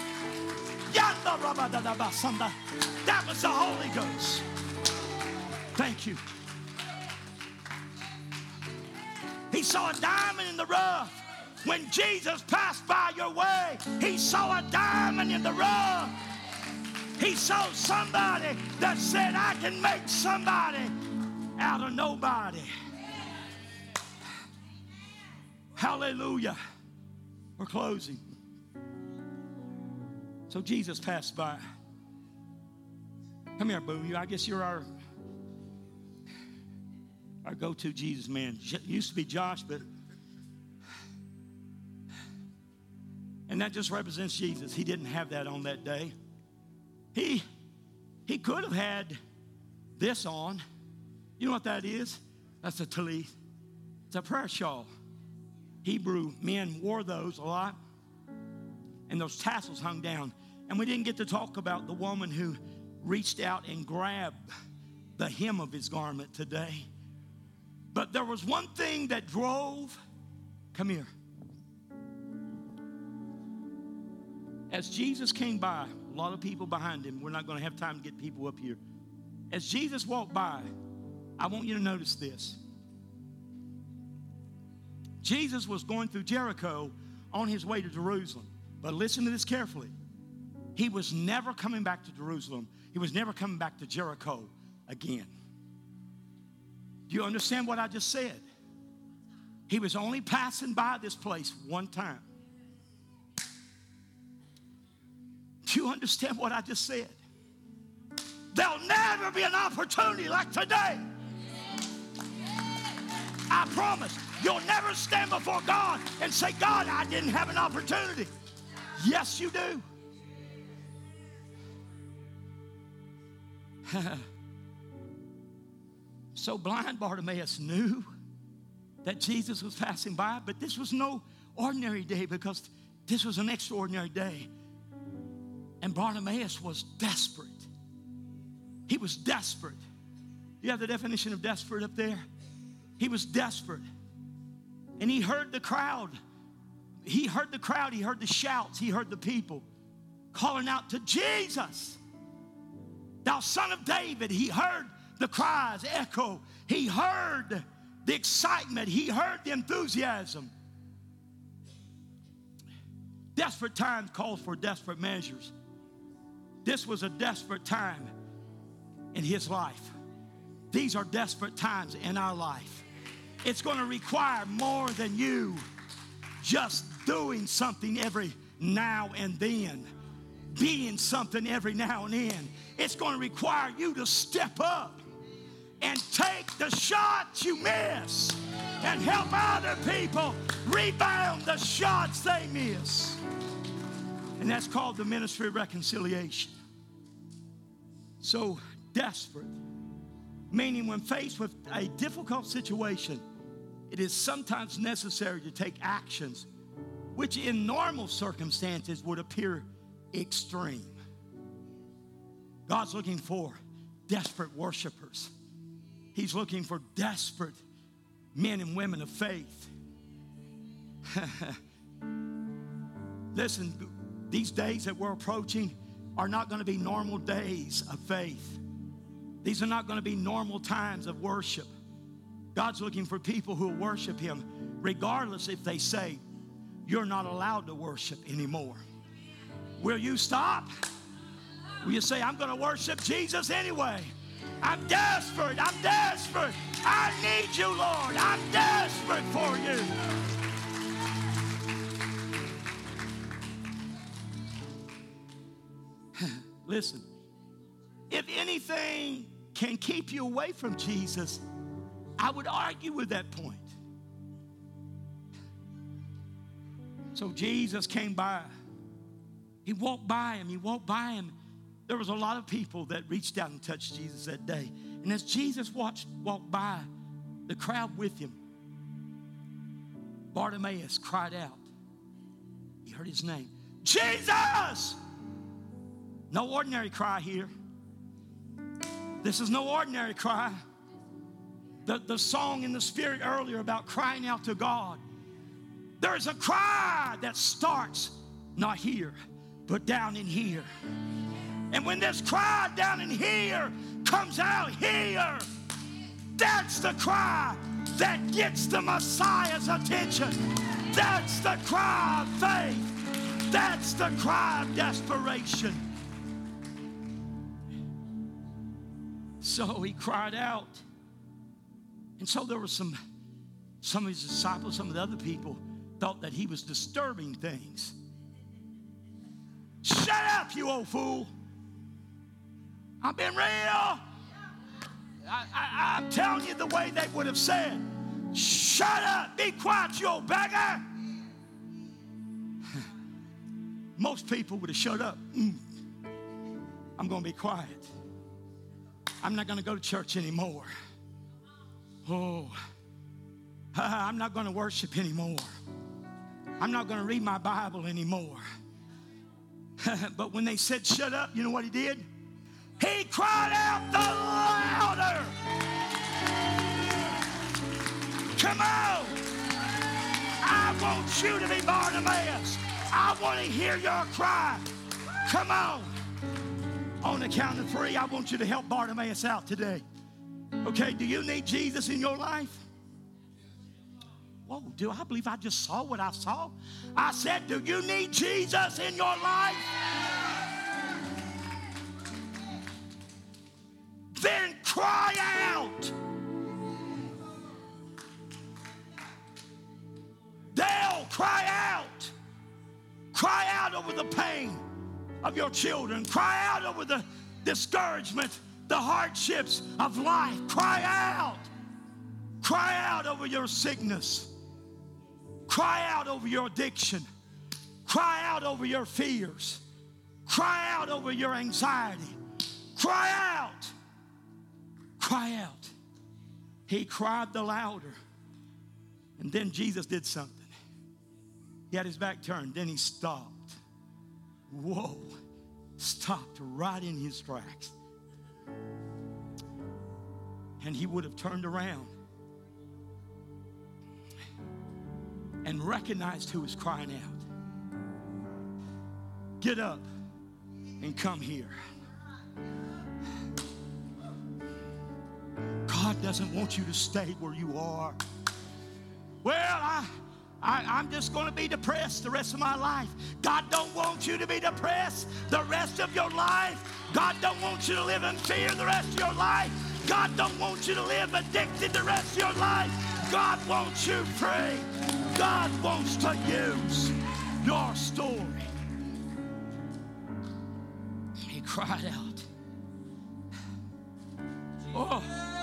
S1: That was the Holy Ghost. Thank you. He saw a diamond in the rough. When Jesus passed by your way, he saw a diamond in the rough. He saw somebody that said, I can make somebody out of nobody. Hallelujah. We're closing. So Jesus passed by. Come here, Boo. I guess you're our go-to Jesus man. Used to be Josh, but... And that just represents Jesus. He didn't have that on that day. He could have had this on. You know what that is? That's a tallit. It's a prayer shawl. Hebrew men wore those a lot. And those tassels hung down. And we didn't get to talk about the woman who reached out and grabbed the hem of his garment today. But there was one thing that drove, come here. As Jesus came by, a lot of people behind him, we're not going to have time to get people up here. As Jesus walked by, I want you to notice this. Jesus was going through Jericho on his way to Jerusalem. But listen to this carefully. He was never coming back to Jerusalem. He was never coming back to Jericho again. Do you understand what I just said? He was only passing by this place one time. Do you understand what I just said? There'll never be an opportunity like today. I promise. You'll never stand before God and say, God, I didn't have an opportunity. Yes, you do. So blind Bartimaeus knew that Jesus was passing by, but this was no ordinary day because this was an extraordinary day. And Bartimaeus was desperate. He was desperate. You have the definition of desperate up there? He was desperate. And he heard the crowd. He heard the crowd. He heard the shouts. He heard the people calling out to Jesus, thou son of David. He heard the cries echo. He heard the excitement. He heard the enthusiasm. Desperate times call for desperate measures. This was a desperate time in his life. These are desperate times in our life. It's going to require more than you just doing something every now and then, being something every now and then. It's going to require you to step up and take the shots you miss and help other people rebound the shots they miss. And that's called the ministry of reconciliation. So desperate, meaning when faced with a difficult situation, it is sometimes necessary to take actions which in normal circumstances would appear extreme. God's looking for desperate worshipers. He's looking for desperate men and women of faith. Listen, these days that we're approaching are not going to be normal days of faith. These are not going to be normal times of worship. God's looking for people who will worship him regardless if they say, you're not allowed to worship anymore. Will you stop? Will you say, I'm going to worship Jesus anyway? I'm desperate. I'm desperate. I need you, Lord. I'm desperate for you. Listen, if anything can keep you away from Jesus, I would argue with that point. So Jesus came by. He walked by him. He walked by him. There was a lot of people that reached out and touched Jesus that day. And as Jesus walked by, the crowd with him, Bartimaeus cried out. He heard his name. Jesus! No ordinary cry here. This is no ordinary cry. The song in the Spirit earlier about crying out to God. There is a cry that starts not here, but down in here. And when this cry down in here comes out here, that's the cry that gets the Messiah's attention. That's the cry of faith. That's the cry of desperation. So he cried out. And so there were some of his disciples, some of the other people thought that he was disturbing things. Shut up, you old fool. I've been real. I'm telling you the way they would have said. Shut up. Be quiet, you old beggar. Most people would have shut up. I'm going to be quiet. I'm not going to go to church anymore. Oh, I'm not going to worship anymore. I'm not going to read my Bible anymore. But when they said shut up, you know what he did? He cried out the louder. Come on. I want you to be Bartimaeus. I want to hear your cry. Come on. On the count of 3, I want you to help Bartimaeus out today. Okay, do you need Jesus in your life? Whoa, do I believe I just saw what I saw? I said, do you need Jesus in your life? Then cry out. Dale, cry out. Cry out over the pain of your children. Cry out over the discouragement, the hardships of life. Cry out. Cry out over your sickness. Cry out over your addiction. Cry out over your fears. Cry out over your anxiety. Cry out. Cry out. He cried the louder. And then Jesus did something. He had his back turned. Then he stopped. Whoa. Stopped right in his tracks. And he would have turned around and recognized who was crying out. Get up and come here. God doesn't want you to stay where you are. Well, I'm just going to be depressed the rest of my life. God don't want you to be depressed the rest of your life. God don't want you to live in fear the rest of your life. God don't want you to live addicted the rest of your life. God wants you free. God wants to use your story. He cried out. Oh,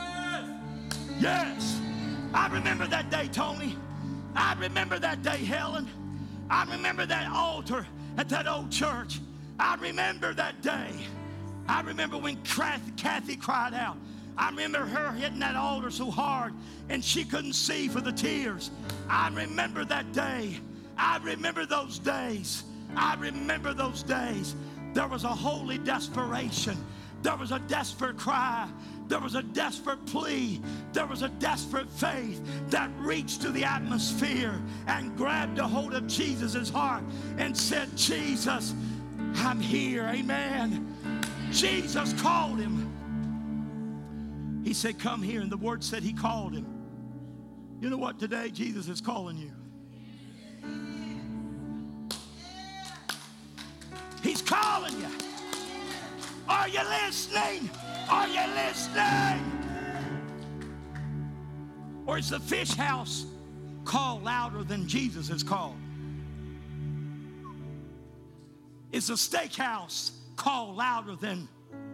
S1: yes. I remember that day, Tony. I remember that day, Helen. I remember that altar at that old church. I remember that day. I remember when Kathy cried out. I remember her hitting that altar so hard and she couldn't see for the tears. I remember that day. I remember those days. I remember those days. There was a holy desperation. There was a desperate cry. There was a desperate plea. There was a desperate faith that reached to the atmosphere and grabbed a hold of Jesus' heart and said, Jesus, I'm here. Amen. Jesus called him. He said, come here. And the word said he called him. You know what? Today, Jesus is calling you. He's calling you. Are Are you listening? Are you listening? Or is the fish house call louder than Jesus is called? Is the steakhouse call louder than...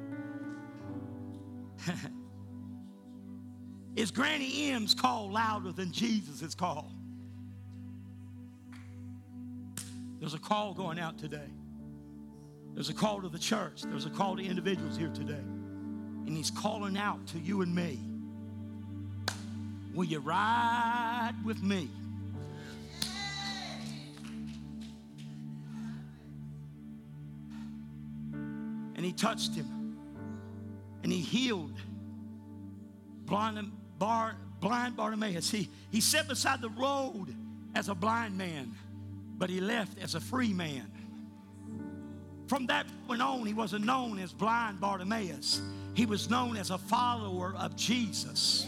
S1: Is Granny M's call louder than Jesus is called? There's a call going out today. There's a call to the church. There's a call to individuals here today. And he's calling out to you and me. Will you ride with me? And he touched him. And he healed blind Bartimaeus. He sat beside the road as a blind man, but he left as a free man. From that point on, he wasn't known as blind Bartimaeus. He was known as a follower of Jesus.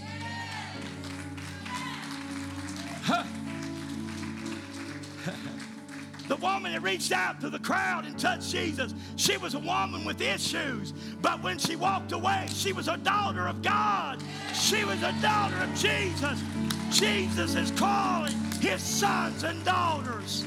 S1: The woman that reached out to the crowd and touched Jesus, she was a woman with issues. But when she walked away, she was a daughter of God. She was a daughter of Jesus. Jesus is calling his sons and daughters.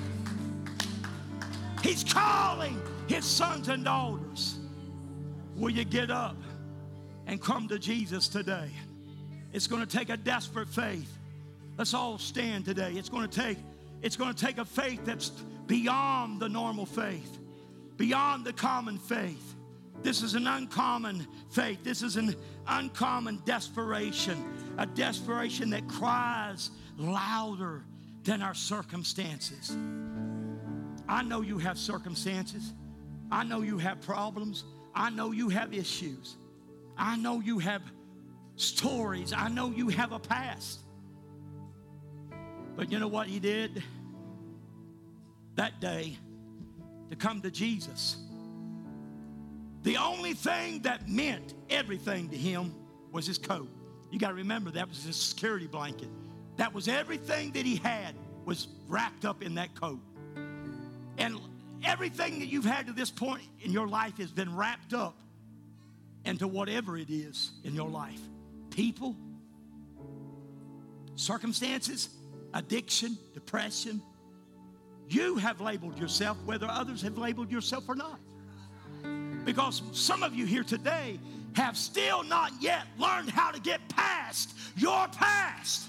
S1: He's calling his sons and daughters. Will you get up and come to Jesus today? It's going to take a desperate faith. Let's all stand today. It's going to take a faith that's beyond the normal faith, beyond the common faith. This is an uncommon faith. This is an uncommon desperation, a desperation that cries louder than our circumstances. I know you have circumstances. I know you have problems. I know you have issues. I know you have stories. I know you have a past. But you know what he did that day to come to Jesus? The only thing that meant everything to him was his coat. You got to remember, that was his security blanket. That was everything that he had was wrapped up in that coat. And everything that you've had to this point in your life has been wrapped up into whatever it is in your life. People, circumstances, addiction, depression. You have labeled yourself, whether others have labeled yourself or not. Because some of you here today have still not yet learned how to get past your past.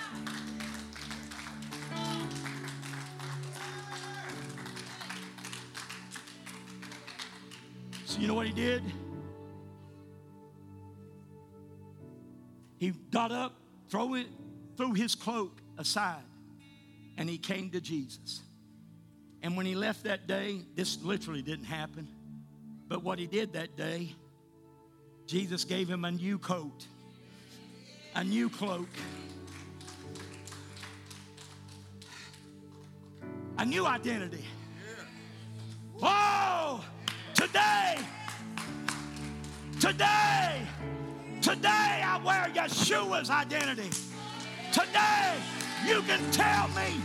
S1: So you know what he did? He got up, threw his cloak aside, and he came to Jesus. And when he left that day, this literally didn't happen, but what he did that day, Jesus gave him a new coat, a new cloak, a new identity. Oh, today I wear Yeshua's identity. Today, you can tell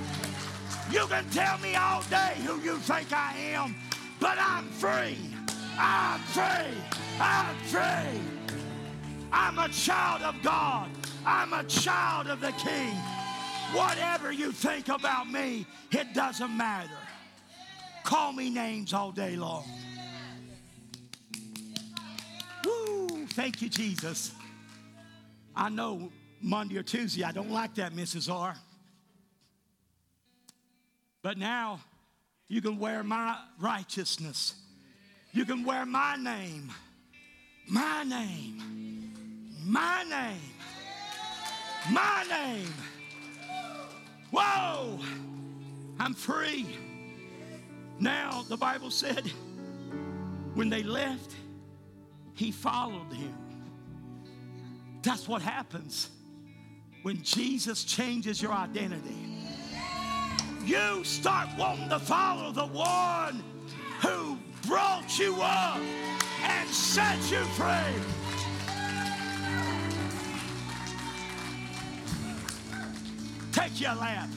S1: me all day who you think I am, but I'm free. I'm free. I'm free. I'm a child of God. I'm a child of the King. Whatever you think about me, it doesn't matter. Call me names all day long. Woo, thank you, Jesus. I know Monday or Tuesday, I don't like that, Mrs. R. But now you can wear my righteousness. You can wear my name. My name. My name. My name. Whoa! I'm free. Now, the Bible said, when they left, he followed him. That's what happens when Jesus changes your identity. You start wanting to follow the one who brought you up and set you free. Take your lap.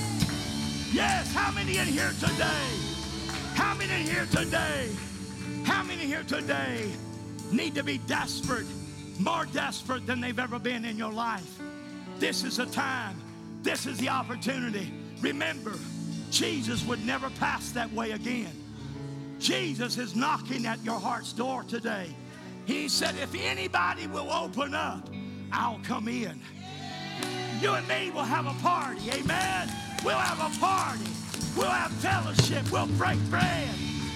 S1: Yes. Yes. How many in here today? How many in here today? How here today need to be desperate, more desperate than they've ever been in your life? This is the time. This is the opportunity. Remember, Jesus would never pass that way again. Jesus is knocking at your heart's door today. He said, if anybody will open up, I'll come in. You and me will have a party, amen? We'll have a party. We'll have fellowship. We'll break bread.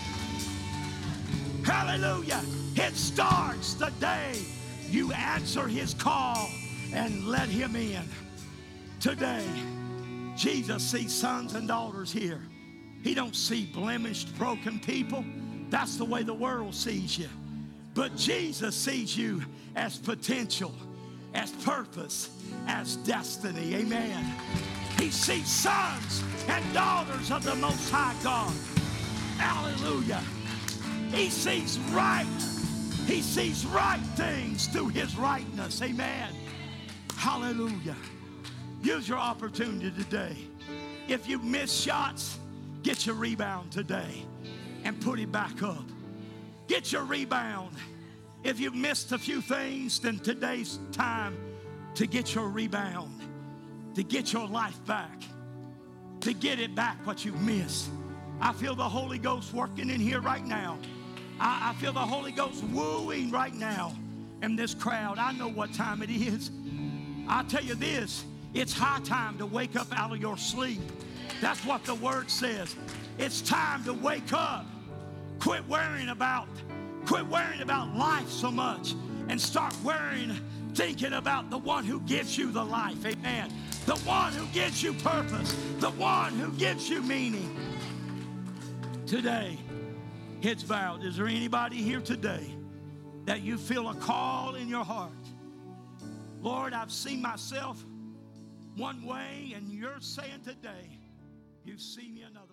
S1: Hallelujah. It starts the day you answer his call and let him in. Today, Jesus sees sons and daughters here. He don't see blemished, broken people. That's the way the world sees you. But Jesus sees you as potential, as purpose, as destiny. Amen. He sees sons and daughters of the Most High God. Hallelujah. He sees right. He sees right things through his rightness. Amen. Hallelujah. Use your opportunity today. If you miss shots, get your rebound today and put it back up. Get your rebound. If you've missed a few things, then today's time to get your rebound, to get your life back, to get it back what you've missed. I feel the Holy Ghost working in here right now. I feel the Holy Ghost wooing right now in this crowd. I know what time it is. I'll tell you this, it's high time to wake up out of your sleep. That's what the word says. It's time to wake up. Quit worrying about life so much and start thinking about the one who gives you the life. Amen. The one who gives you purpose. The one who gives you meaning. Today, heads bowed. Is there anybody here today that you feel a call in your heart? Lord, I've seen myself one way, and you're saying today, you see me another.